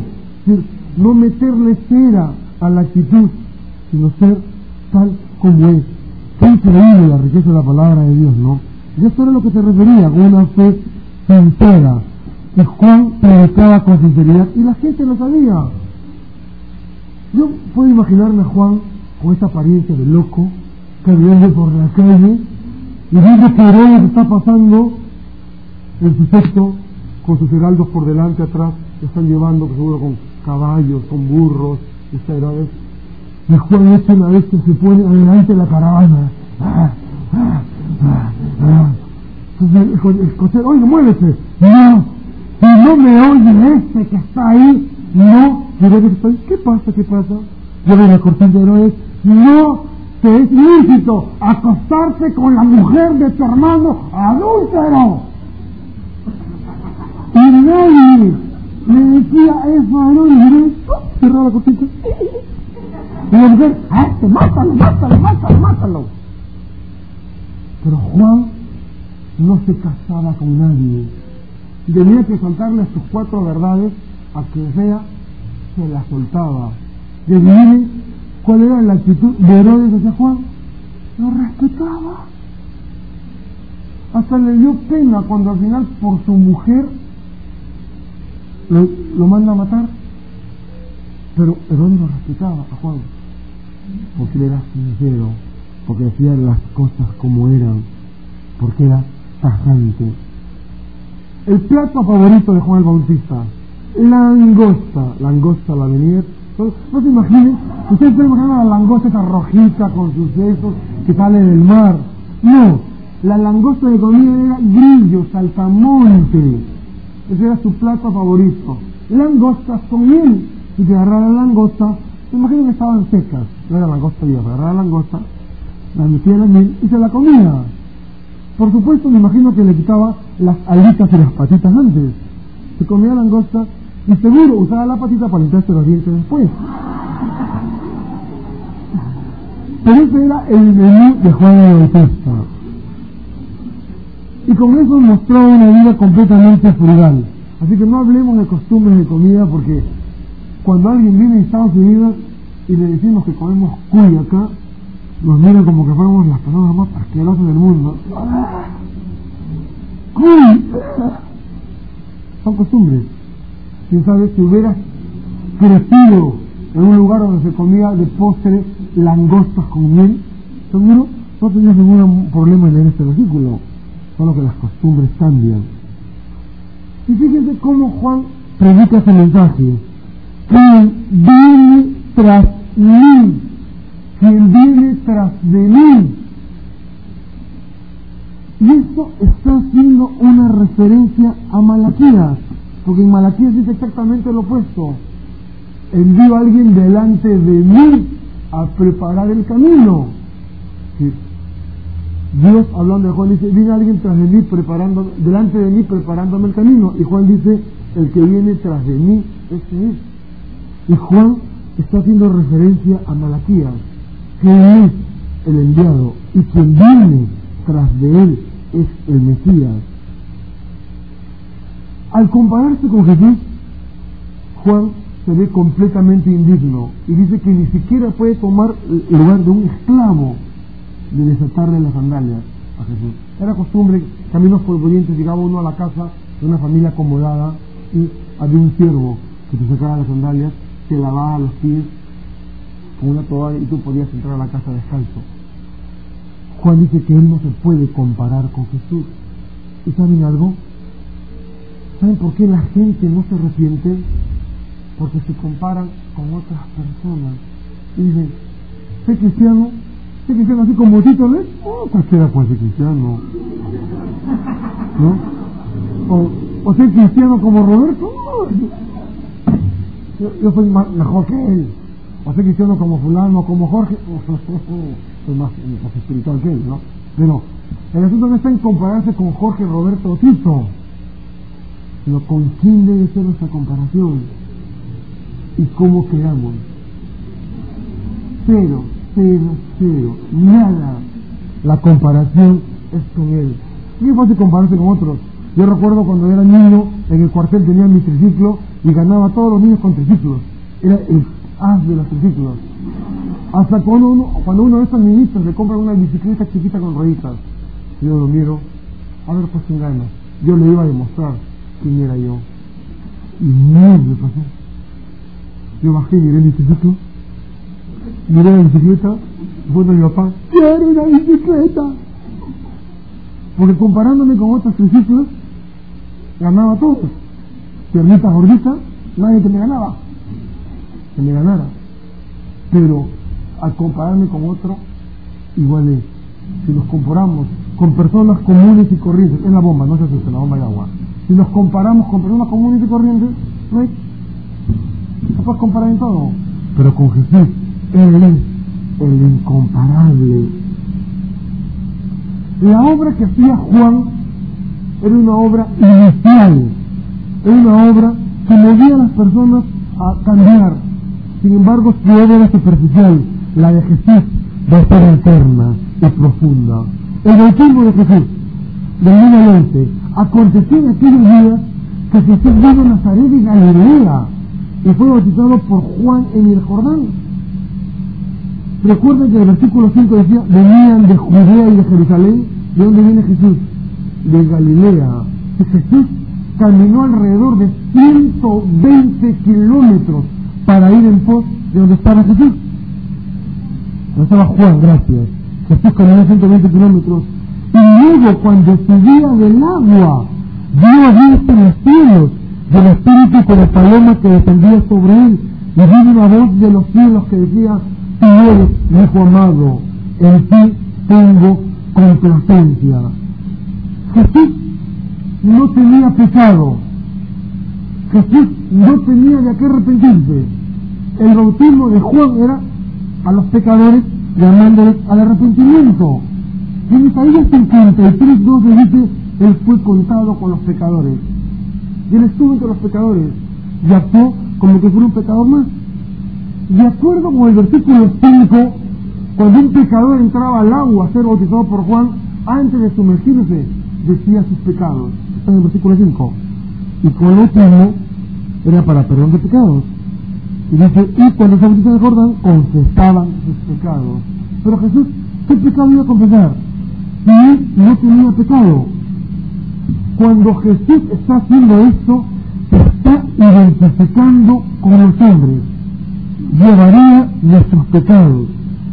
no meterle cera a la actitud, sino ser tal como es. Qué increíble la riqueza de la palabra de Dios, ¿no? Y esto era lo que se refería, con una fe sincera. Y Juan predicaba con sinceridad y la gente lo sabía. Yo puedo imaginarme a Juan con esta apariencia de loco, caminando por la calle y viendo que Herodes está pasando en su sexto con sus heraldos por delante, atrás, que están llevando, que seguro con caballos, con burros, está Herodes. Y Juan es una vez que se pone adelante de la caravana. Ah, ah, ah, ah. Entonces el, el cochero, oye, muévete. No, si no me oye este que está ahí, no. Y Herodes está ahí, ¿qué pasa? ¿Qué pasa? Yo veo la cortina de Herodes, no te es lícito acostarse con la mujer de tu hermano adúltero. Y nadie le decía eso a Herodes, y Herodes cerraba la cortina. Y la mujer, ¡ah, este, mátalo, mátalo, mátalo, mátalo! Pero Juan no se casaba con nadie. Y tenía que soltarle sus cuatro verdades a quien sea, se las soltaba. Y miren cuál era la actitud de Herodes hacia Juan. Lo respetaba. Hasta le dio pena cuando al final por su mujer lo, lo manda a matar. Pero Herodes lo respetaba a Juan, porque él era sincero, porque decía las cosas como eran, porque era tajante. El plato favorito de Juan el Bautista, langosta, langosta la venir. No, no se imaginen, ustedes pueden imaginar la langosta esa rojita con sus sesos que sale del mar. No, la langosta de comida era grillo, saltamonte. Ese era su plato favorito. Langostas con miel. Y te agarraba la langosta, me imagino que estaban secas, no era langosta viva, agarraba la langosta, la metía en la miel y se la comía. Por supuesto, me imagino que le quitaba las alitas y las patitas antes. Se comía la langosta y seguro usaba la patita para limpiarse los dientes después. Pero ese era el menú de Juan el Bautista. Y con eso mostró una vida completamente frugal. Así que no hablemos de costumbres de comida, porque cuando alguien viene de Estados Unidos y le decimos que comemos cuy acá, nos miran como que fuéramos las personas más asquerosas del mundo. ¡Cuy! Son costumbres. Quién sabe, si hubieras crecido en un lugar donde se comía de postre langostas con miel, seguro no tendrías ningún problema en leer este versículo. Solo que las costumbres cambian. Y fíjense cómo Juan predica ese mensaje. Quien viene tras mí, quien viene tras de mí. Y esto está haciendo una referencia a Malaquías, porque en Malaquías dice exactamente lo opuesto. Envío a alguien delante de mí a preparar el camino. ¿Sí? Dios, hablando de Juan, dice, viene alguien tras de mí preparando, delante de mí preparándome el camino. Y Juan dice, el que viene tras de mí, ese es. Y Juan está haciendo referencia a Malaquías, que es el enviado, y quien viene tras de él es el Mesías. Al compararse con Jesús, Juan se ve completamente indigno y dice que ni siquiera puede tomar el lugar de un esclavo de desatarle las sandalias a Jesús. Era costumbre, caminos polvorientos, llegaba uno a la casa de una familia acomodada y había un siervo que te sacaba las sandalias, te lavaba los pies con una toalla y tú podías entrar a la casa descalzo. Juan dice que él no se puede comparar con Jesús. ¿Y saben algo? ¿Saben por qué la gente no se arrepiente? Porque se comparan con otras personas y dicen, sé cristiano, sé cristiano así como Tito, ¿ves? Oh, cualquiera puede ser cristiano, ¿no? O, o ser cristiano como Roberto, no, yo, yo soy más, mejor que él. O ser cristiano como fulano, como Jorge, soy más, más espiritual que él, ¿no? Pero el asunto no está en compararse con Jorge, Roberto o Tito, sino con quién debe ser nuestra comparación y cómo quedamos. Cero, cero, cero, nada. La comparación es con él. Es muy fácil compararse con otros. Yo recuerdo cuando era niño, en el cuartel tenía mi triciclo y ganaba a todos los niños con triciclos. Era el as de los triciclos. Hasta cuando uno, cuando uno de estos ministros le compra una bicicleta chiquita con rueditas, yo lo miro, a ver pues sin ganas, yo le iba a demostrar quién era yo. Y no me pasó. Yo bajé, miré el instituto, miré la bicicleta, fue a mi papá, quiero una bicicleta. Porque comparándome con otros principios, ganaba todos. Piernitas gorditas, nadie que me ganaba, que me ganara. Pero al compararme con otro, igual es. Si nos comparamos con personas comunes y corrientes, es la bomba, no se asusten, la bomba de agua. Si nos comparamos con personas comunes y corrientes, no hay, se puede comparar en todo. Pero con Jesús, Él es el incomparable. La obra que hacía Juan era una obra inicial, era una obra que movía a las personas a cambiar. Sin embargo, su obra era superficial. La de Jesús va a ser eterna y profunda. El bautismo de Jesús, del uno al once, aconteció en aquellos días que Jesús vino a Nazaret de Galilea y fue bautizado por Juan en el Jordán. Recuerden que el versículo cinco decía, venían de Judea y de Jerusalén. ¿De dónde viene Jesús? De Galilea. Y Jesús caminó alrededor de ciento veinte kilómetros para ir en pos de donde estaba Jesús. No estaba Juan, gracias. Jesús caminó ciento veinte kilómetros. Y luego, cuando subía del agua, vio abierto en los cielos del Espíritu como paloma que descendía sobre él. Y vino una voz de los cielos que decía, tú eres mi hijo amado, en ti tengo complacencia. Jesús no tenía pecado. Jesús no tenía de qué arrepentirse. El bautismo de Juan era a los pecadores llamándoles al arrepentimiento. Y en Isaías cincuenta y tres, doce dice, Él fue contado con los pecadores. Y Él estuvo entre los pecadores y actuó como que fuera un pecador más. De acuerdo con el versículo cinco, cuando un pecador entraba al agua a ser bautizado por Juan, antes de sumergirse, decía sus pecados. Está en el versículo cinco. Y con lo último, era para perdón de pecados. Y dice, y cuando se bautizó en el Jordán, confesaban sus pecados. Pero Jesús, ¿qué pecado iba a confesar? Si él no tenía pecado. Cuando Jesús está haciendo esto, se está identificando con los hombres. Llevaría nuestros pecados.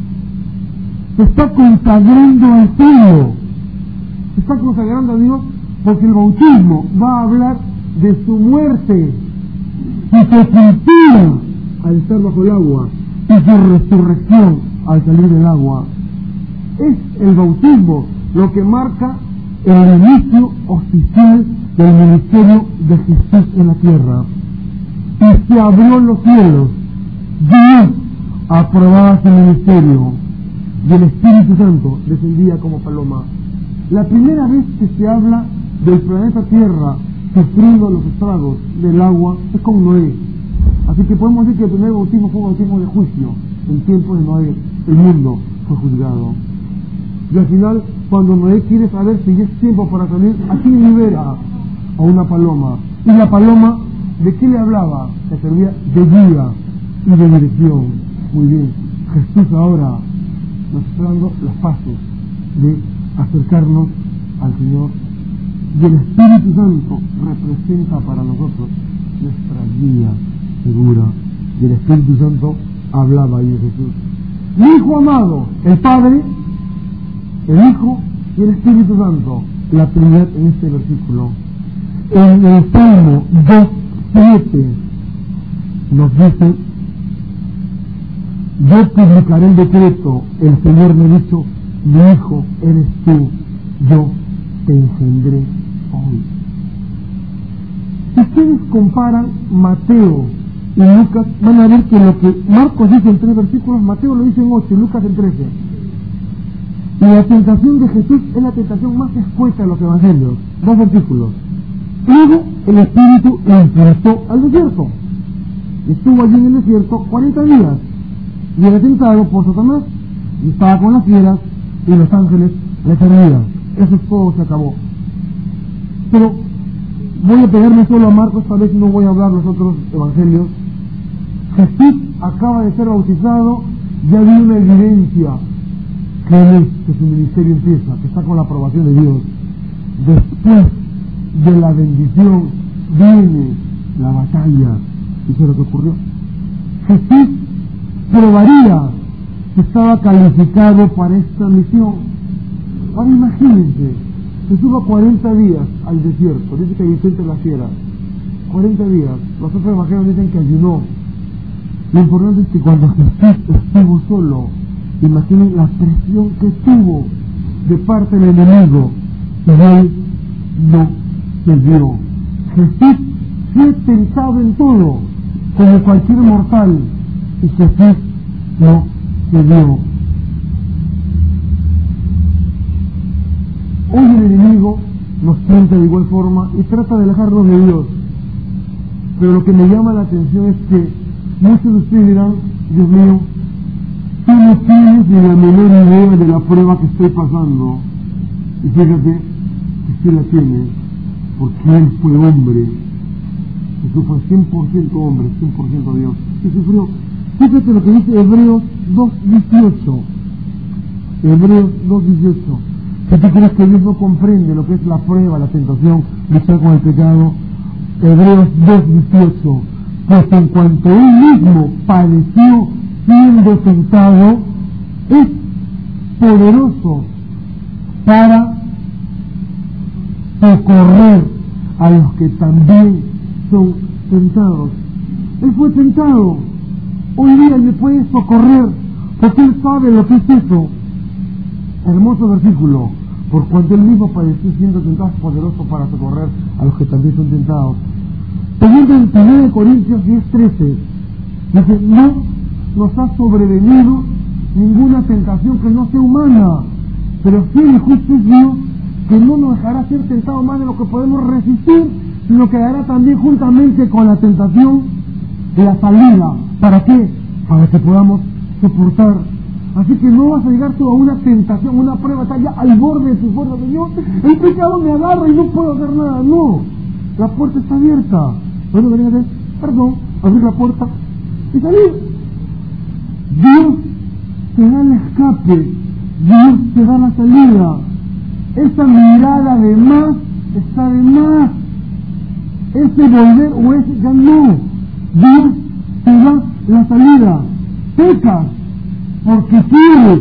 Se está consagrando al cielo. Se está consagrando a Dios porque el bautismo va a hablar de su muerte y su sepultura al estar bajo el agua y su resurrección al salir del agua. Es el bautismo lo que marca el inicio oficial del ministerio de Jesús en la tierra. Y se abrió los cielos. Dios aprobaba su ministerio y el Espíritu Santo descendía como paloma. La primera vez que se habla del planeta Tierra sufriendo los estragos del agua es con Noé. Así que podemos decir que el primer bautismo fue un bautismo de juicio. En tiempos de Noé el mundo fue juzgado. Y al final, cuando Noé quiere saber si es tiempo para salir, ¿a quién libera? A una paloma. Y la paloma, ¿de qué le hablaba? Le servía de guía y de dirección. Muy bien, Jesús ahora nos está dando los pasos de acercarnos al Señor, y el Espíritu Santo representa para nosotros nuestra guía segura, y el Espíritu Santo hablaba ahí de Jesús. Mi Hijo amado, el Padre, el Hijo y el Espíritu Santo, la Trinidad en este versículo. En el Salmo dos siete nos dice, yo publicaré el decreto, el Señor me ha dicho, mi hijo eres tú, yo te engendré hoy. Si ustedes comparan Mateo y Lucas, van a ver que lo que Marcos dice en tres versículos, Mateo lo dice en ocho y Lucas en trece. Y la tentación de Jesús es la tentación más escueta de los evangelios, dos versículos. Luego el Espíritu lo impulsó al desierto. Estuvo allí en el desierto cuarenta días. Y era tentado por Satanás, y estaba con las fieras, y los ángeles le servían. Eso todo se acabó. Pero voy a pegarme solo a Marcos, tal vez no voy a hablar los otros evangelios. Jesús acaba de ser bautizado ya vi una evidencia que él es, que su ministerio empieza, que está con la aprobación de Dios. Después de la bendición viene la batalla. ¿Y qué es lo que ocurrió? Jesús probaría que estaba calificado para esta misión. Ahora imagínense, Jesús va cuarenta días al desierto, dice que Vicente la fiera, cuarenta días, los otros evangelios dicen que ayunó. Lo importante es que cuando Jesús estuvo solo, imaginen la presión que tuvo de parte del enemigo, y él no se dio. Jesús fue tentado en todo, como cualquier mortal, y Jesús no se dio. Hoy el enemigo nos tienta de igual forma y trata de alejarnos de Dios. Pero lo que me llama la atención es que muchos de ustedes dirán: Dios mío, tú no tienes ni la menor idea de la prueba que estoy pasando. Y fíjate que sí la tiene, porque Él fue hombre. Jesús fue cien por ciento hombre, cien por ciento Dios, y sufrió. Fíjate lo que dice Hebreos dos dieciocho. Hebreos dos dieciocho. Si tú crees que Dios no comprende lo que es la prueba, la tentación, luchar con el pecado, Hebreos dos dieciocho. Pues en cuanto Él mismo padeció siendo tentado, es poderoso para socorrer a los que también son tentados. Él fue tentado, hoy día le puede socorrer, porque Él sabe lo que es eso. Hermoso versículo: por cuanto Él mismo padeció siendo tentado, es poderoso para socorrer a los que también son tentados. Segundo en primera de Corintios diez trece, dice: no nos ha sobrevenido ninguna tentación que no sea humana, pero sí el justo es Dios, que no nos dejará ser tentados más de lo que podemos resistir, sino que dará también juntamente con la tentación la salida. ¿Para qué? Para que podamos soportar. Así que no vas a llegar tú a una tentación, una prueba, está ya al borde de tu fuerza. Señor, el pecado me agarra y no puedo hacer nada. No, la puerta está abierta. Bueno, venía a hacer, perdón, abrir la puerta y salir. Dios te da el escape, Dios te da la salida. Esa mirada de más está de más. Ese volver o ese ya no. Dios te da la salida. Pecas porque quieres,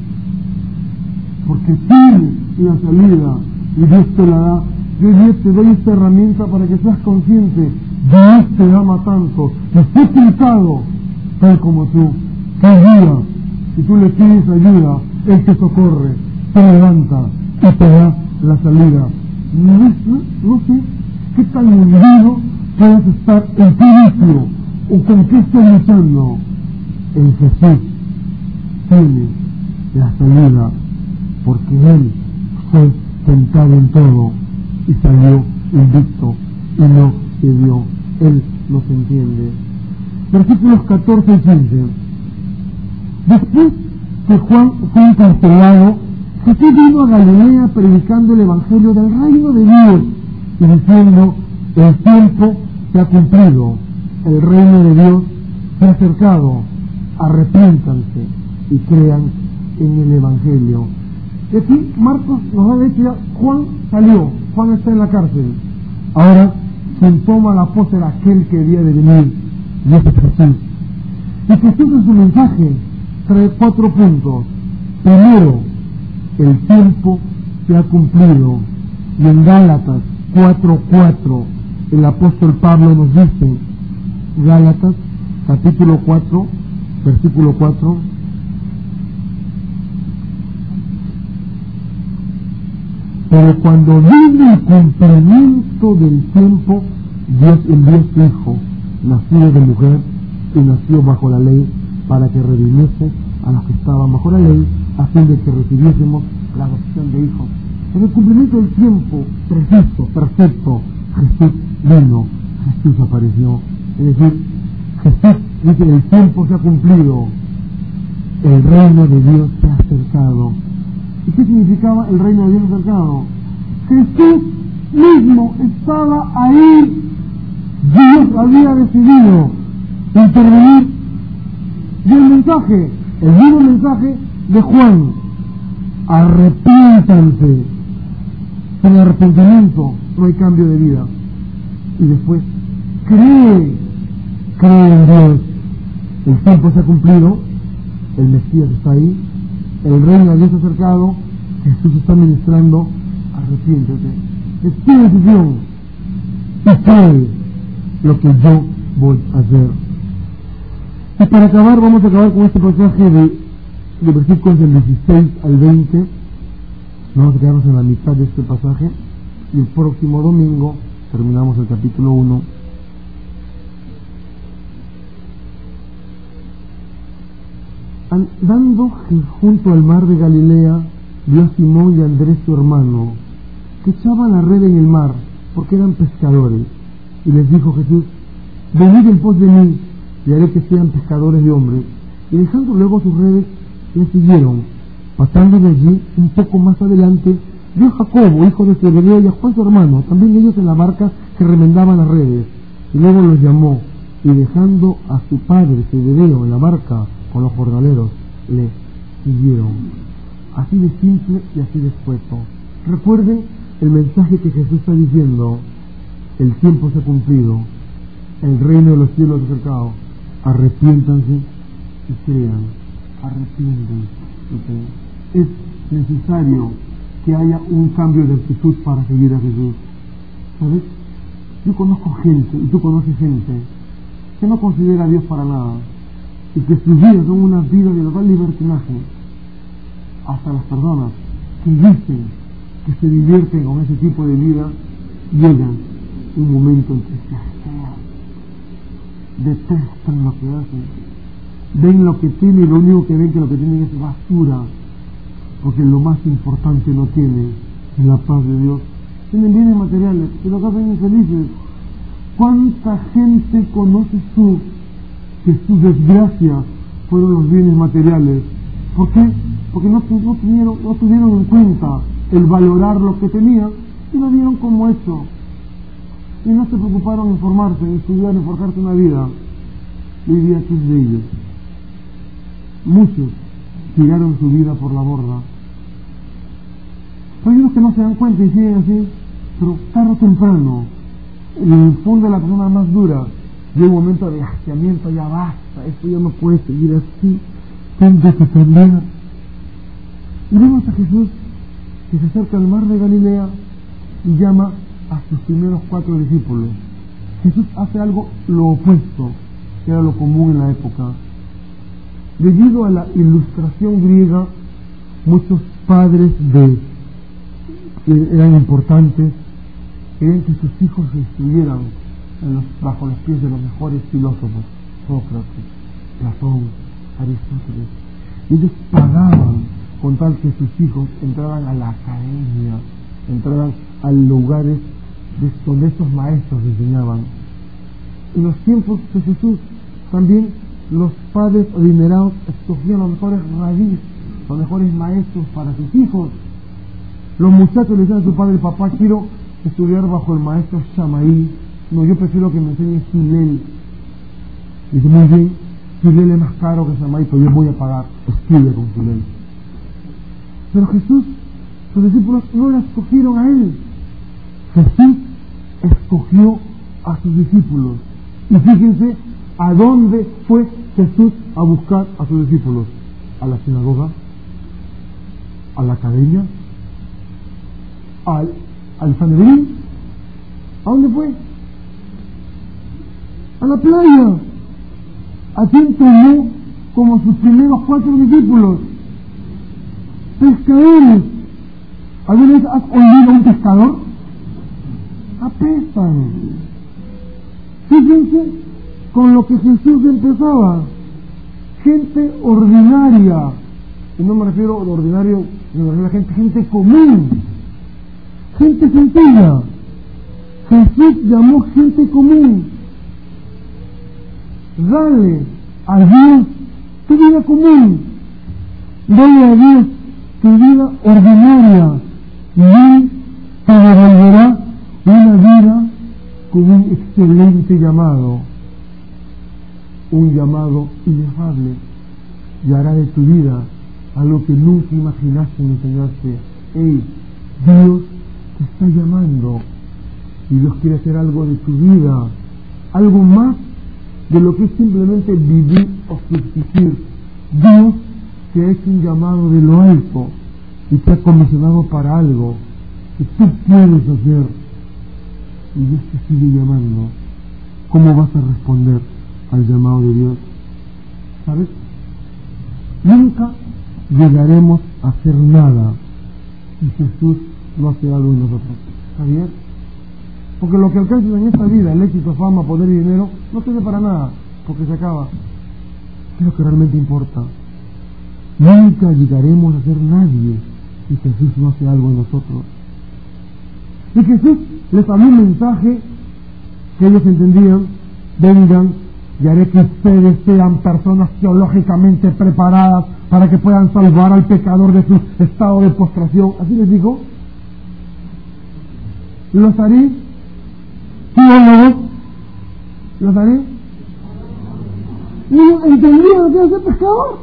porque tienes la salida y Dios te la da. Yo Dios te doy esta herramienta para que seas consciente. Dios te ama tanto y fue tentado tal como tú. Cada día, si tú le pides ayuda, Él te socorre, te levanta y te da la salida. No, no, no sé qué tan hundido puedes estar en tu vicio o con qué estás luchando. En Jesús tiene la salida, porque Él fue tentado en todo y salió invicto y no se dio. Él nos entiende. Versículos catorce y quince. Después que Juan fue encarcelado, Jesús vino a Galilea predicando el evangelio del reino de Dios y diciendo: el tiempo se ha cumplido, el reino de Dios se ha acercado, arrepiéntanse y crean en el evangelio. Y aquí Marcos nos ha dicho ya: Juan salió, Juan está en la cárcel. Ahora quien toma la posta era aquel que debía de venir, y ese es Jesús. Y Jesús en su mensaje trae cuatro puntos. Primero, el tiempo se ha cumplido, y en Gálatas cuatro cuatro el apóstol Pablo nos dice, Gálatas capítulo cuatro versículo cuatro: pero cuando vino el cumplimiento del tiempo, Dios envió a su Hijo, nacido de mujer y nació bajo la ley, para que redimiese a los que estaban bajo la ley, a fin de que recibiésemos la adopción de hijos. En el cumplimiento del tiempo preciso, perfecto, Jesús vino, Jesús apareció. Es decir, Jesús dice: el tiempo se ha cumplido, el reino de Dios se ha acercado. ¿Y qué significaba el reino de Dios acercado? Jesús mismo estaba ahí. Dios había decidido intervenir. Y el mensaje: El mismo mensaje de Juan: arrepiéntanse. Sin arrepentimiento no hay cambio de vida. Y después, cree, cree en Dios. El tiempo se ha cumplido, el Mesías está ahí, el reino de Dios se ha acercado, Jesús está ministrando, arrepiéntete. Es tu decisión. Y cree lo que yo voy a hacer. Y para acabar, vamos a acabar con este pasaje de, de versículos del dieciséis al veinte. Vamos a quedarnos en la mitad de este pasaje y el próximo domingo terminamos el capítulo uno. Andando junto al mar de Galilea, vio a Simón y a Andrés su hermano, que echaban la red en el mar, porque eran pescadores. Y les dijo Jesús: venid en pos de mí, y haré que sean pescadores de hombres. Y dejando luego sus redes, le siguieron. Pasando de allí, un poco más adelante, vio a Jacobo, hijo de Zebedeo, y a Juan su hermano, también ellos en la barca que remendaban las redes. Y luego los llamó, y dejando a su padre Zebedeo en la barca con los jornaleros, le siguieron. Así de simple y así de expuesto. Recuerden el mensaje que Jesús está diciendo: el tiempo se ha cumplido, el reino de los cielos se ha acercado, arrepiéntanse y crean, arrepiéntanse. Es necesario que haya un cambio de actitud para seguir a Jesús. ¿Sabes? Yo conozco gente, y tú conoces gente, que no considera a Dios para nada, y que sus vidas son una vida de total libertinaje. Hasta las personas que dicen que se divierten con ese tipo de vida, llegan un momento en que se asquean, detestan lo que hacen, ven lo que tienen y lo único que ven que lo que tienen es basura, porque lo más importante no tienen es la paz de Dios. Tienen bienes materiales, pero acá ven infelices. ¿Cuánta gente conoces tú que sus desgracias fueron los bienes materiales? ¿Por qué? Porque no, no, tuvieron, no tuvieron en cuenta el valorar lo que tenían y lo vieron como hecho. Y no se preocuparon en formarse, en estudiar, en forjarse una vida. Y hoy día, ¿qué es de ellos? Muchos tiraron su vida por la borda. Hay unos que no se dan cuenta y siguen así, pero tarde o temprano, en el fondo de la persona más dura, llega un momento de hastiamiento: ya basta, esto ya no puede seguir así, tengo que cambiar. Y vemos a Jesús que se acerca al mar de Galilea y llama a sus primeros cuatro discípulos. Jesús hace algo lo opuesto, que era lo común en la época. Debido a la ilustración griega, muchos padres de que eran importantes querían que sus hijos se estuvieran en los, bajo los pies de los mejores filósofos: Sócrates, Platón, Aristóteles. Y ellos pagaban con tal que sus hijos entraran a la academia, entraran a lugares donde estos maestros enseñaban. En los tiempos de Jesús también los padres adinerados escogían los mejores rabís, los mejores maestros para sus hijos. Los muchachos le decían a su padre: papá, quiero estudiar bajo el maestro Shammai. No, yo prefiero que me enseñe Hillel. Dice: muy bien, Hillel es más caro que Shammai, pero yo voy a pagar, estudia con Hillel. Pero Jesús, sus discípulos no le escogieron a él. Jesús escogió a sus discípulos. Y fíjense a dónde fue Jesús a buscar a sus discípulos: a la sinagoga, a la academia, al, al Sanedrín. ¿A dónde fue? A la playa. ¿A quién tomó como sus primeros cuatro discípulos? Pescadores. ¿Alguna vez has oído a un pescador? Apestan. Fíjense con lo que Jesús empezaba: gente ordinaria. Y no me refiero a lo ordinario, me refiero a gente, gente común, gente sencilla. Jesús llamó gente común. Dale a Dios tu vida común, dale a Dios tu vida ordinaria, y Él te devolverá una vida con un excelente llamado, un llamado inefable. y hará de tu vida algo que nunca imaginaste ni soñaste. Hey, Dios te está llamando y Dios quiere hacer algo de tu vida, algo más de lo que es simplemente vivir o subsistir. Dios te ha hecho un llamado de lo alto y te ha comisionado para algo que tú puedes hacer, y Dios te sigue llamando. ¿Cómo vas a responder al llamado de Dios? ¿Sabes? Nunca llegaremos a hacer nada si Jesús no hace algo en nosotros. ¿Está bien? Porque lo que alcanzas en esta vida, el éxito, fama, poder y dinero, no sirve para nada, porque se acaba. ¿Qué es lo que realmente importa? Nunca llegaremos a ser nadie si Jesús no hace algo en nosotros. Y Jesús les habló un mensaje que ellos entendían: vengan y haré que ustedes sean personas teológicamente preparadas para que puedan salvar al pecador de su estado de postración. Así les dijo: los haré teólogos, los haré. Y ellos entendían que era ser pescador.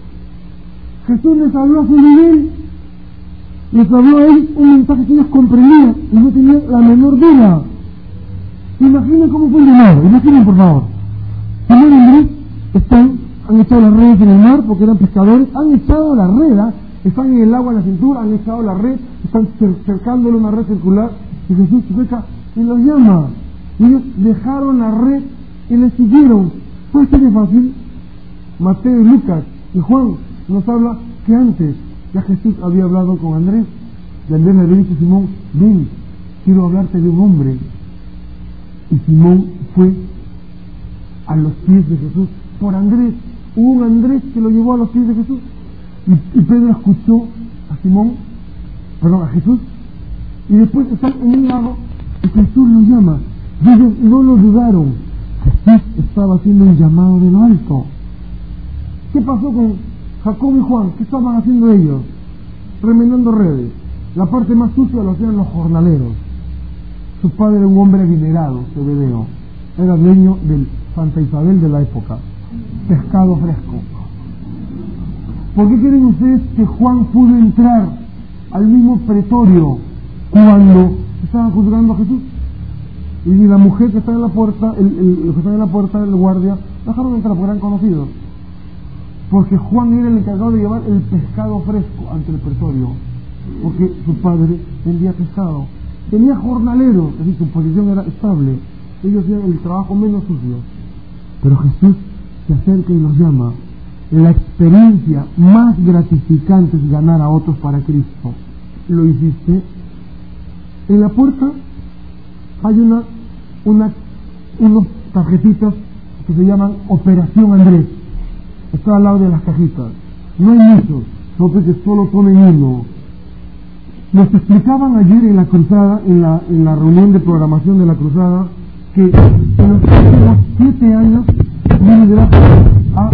Jesús les habló a su nivel, les habló a ellos un mensaje que ellos comprendían y no tenían la menor duda. Imaginen cómo fue el llamado, imaginen por favor. Simón y Andrés están, han echado las redes en el mar porque eran pescadores, han echado la red, ¿eh? Están en el agua en la cintura, han echado la red, están cer cercándole una red circular, y Jesús se acerca y los llama. Y ellos dejaron la red y le siguieron. ¿Puede ser fácil? Mateo y Lucas y Juan nos habla que antes ya Jesús había hablado con Andrés, y Andrés le había dicho: Simón, ven, quiero hablarte de un hombre. Y Simón fue a los pies de Jesús por Andrés. Hubo un Andrés que lo llevó a los pies de Jesús, y, y Pedro escuchó a Simón, perdón, a Jesús, y después están en un lado y Jesús los llama, y ellos no lo dudaron. Jesús estaba haciendo un llamado de lo alto. ¿Qué pasó con Jacobo y Juan? ¿Qué estaban haciendo ellos? Remendando redes. La parte más sucia lo hacían los jornaleros. Su padre era un hombre adinerado, Zebedeo, era dueño del Santa Isabel de la época, pescado fresco. ¿Por qué creen ustedes que Juan pudo entrar al mismo pretorio cuando estaban juzgando a Jesús? Y la mujer que está en la puerta, el, el, el que está en la puerta, el guardia, dejaron entrar porque eran conocidos. Porque Juan era el encargado de llevar el pescado fresco ante el pretorio, porque su padre vendía pescado. Tenía jornaleros, es decir, su posición era estable. Ellos hacían el trabajo menos sucio. Pero Jesús se acerca y los llama. La experiencia más gratificante es ganar a otros para Cristo. ¿Lo hiciste? En la puerta hay una, una unos tarjetitas que se llaman Operación Andrés. Está al lado de las cajitas. No hay muchos, solo que solo ponen uno. Nos explicaban ayer en la cruzada, en la, en la reunión de programación de la cruzada, que en los últimos siete años mi liderazgo ha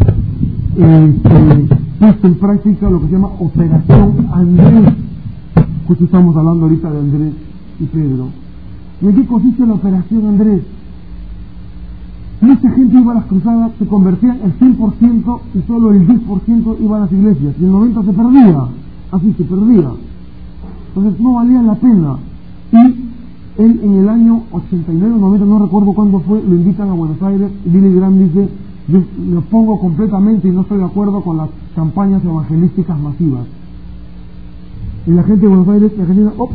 eh, puesto en práctica lo que se llama Operación Andrés. Justo estamos hablando ahorita de Andrés y Pedro. ¿Y en qué consiste la Operación Andrés? Mucha gente iba a las cruzadas, se convertían el cien por ciento y solo el diez por ciento iba a las iglesias, y el noventa por ciento se perdía, así se perdía. Entonces no valía la pena. Y él en el año ochenta y nueve o noventa, no recuerdo cuándo fue, lo invitan a Buenos Aires, y Billy Graham dice: yo me opongo completamente y no estoy de acuerdo con las campañas evangelísticas masivas. Y la gente de Buenos Aires, la gente dice: ¡oh!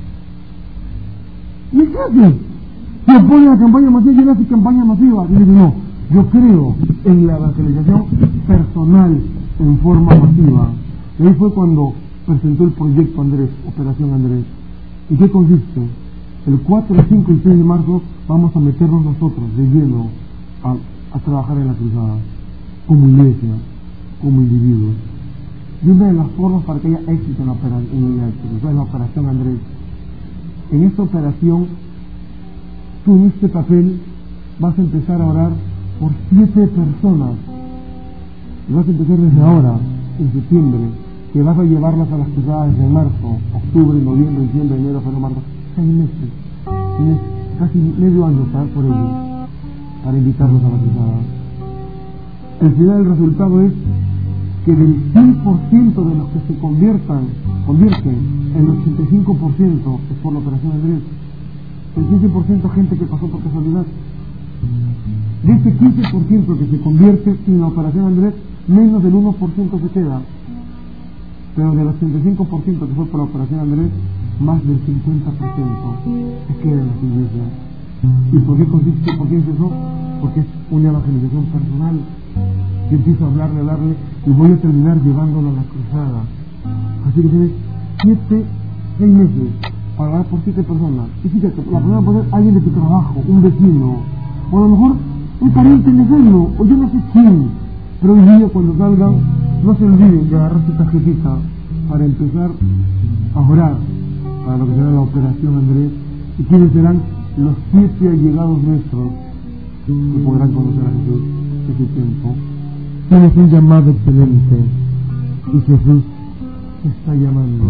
¿Y qué hace? Se opone a la campaña masiva y él hace campaña masiva. Y dice: no, yo creo en la evangelización personal en forma masiva. Y ahí fue cuando presentó el proyecto Andrés, Operación Andrés. ¿Y qué consiste? El cuatro, cinco y seis de marzo vamos a meternos nosotros de lleno a, a trabajar en la cruzada, como iglesia, como individuos. Y una de las formas para que haya éxito en la, opera, en la, en la Operación Andrés, en esta operación, tú en este papel vas a empezar a orar por siete personas. Y vas a empezar desde ahora, en septiembre, que vas a llevarlas a las cruzadas desde marzo, octubre, noviembre, diciembre, enero, febrero, marzo, seis meses. Tienes casi medio año para por ellos, para invitarlos a la cruzada. El final del resultado es que del cien por ciento de los que se conviertan, convierten, el ochenta y cinco por ciento es por la operación Andrés. El quince por ciento gente que pasó por casualidad. De ese quince por ciento que se convierte en la operación Andrés, menos del uno por ciento se queda. Pero del ochenta y cinco por ciento que fue por la operación Andrés, más del cincuenta por ciento se queda en las iglesias. ¿Y por qué consiste? ¿Por qué es eso? Porque es una evangelización personal. Yo empiezo a hablarle, a hablarle y voy a terminar llevándolo a la cruzada. Así que tienes siete, seis meses para hablar por siete personas. Y fíjate, la persona puede ser alguien de tu trabajo, un vecino, o a lo mejor un pariente lejano, o yo no sé quién. Pero hoy día cuando salgan, no se olviden de agarrar su tarjetita para empezar a orar para lo que será la operación Andrés. ¿Y quiénes serán? Los siete allegados nuestros que podrán conocer a Jesús en ese tiempo. Tienes un llamado excelente y Jesús te está llamando.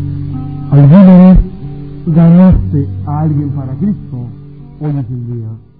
¿Alguna vez ganaste a alguien para Cristo? Hoy es el día.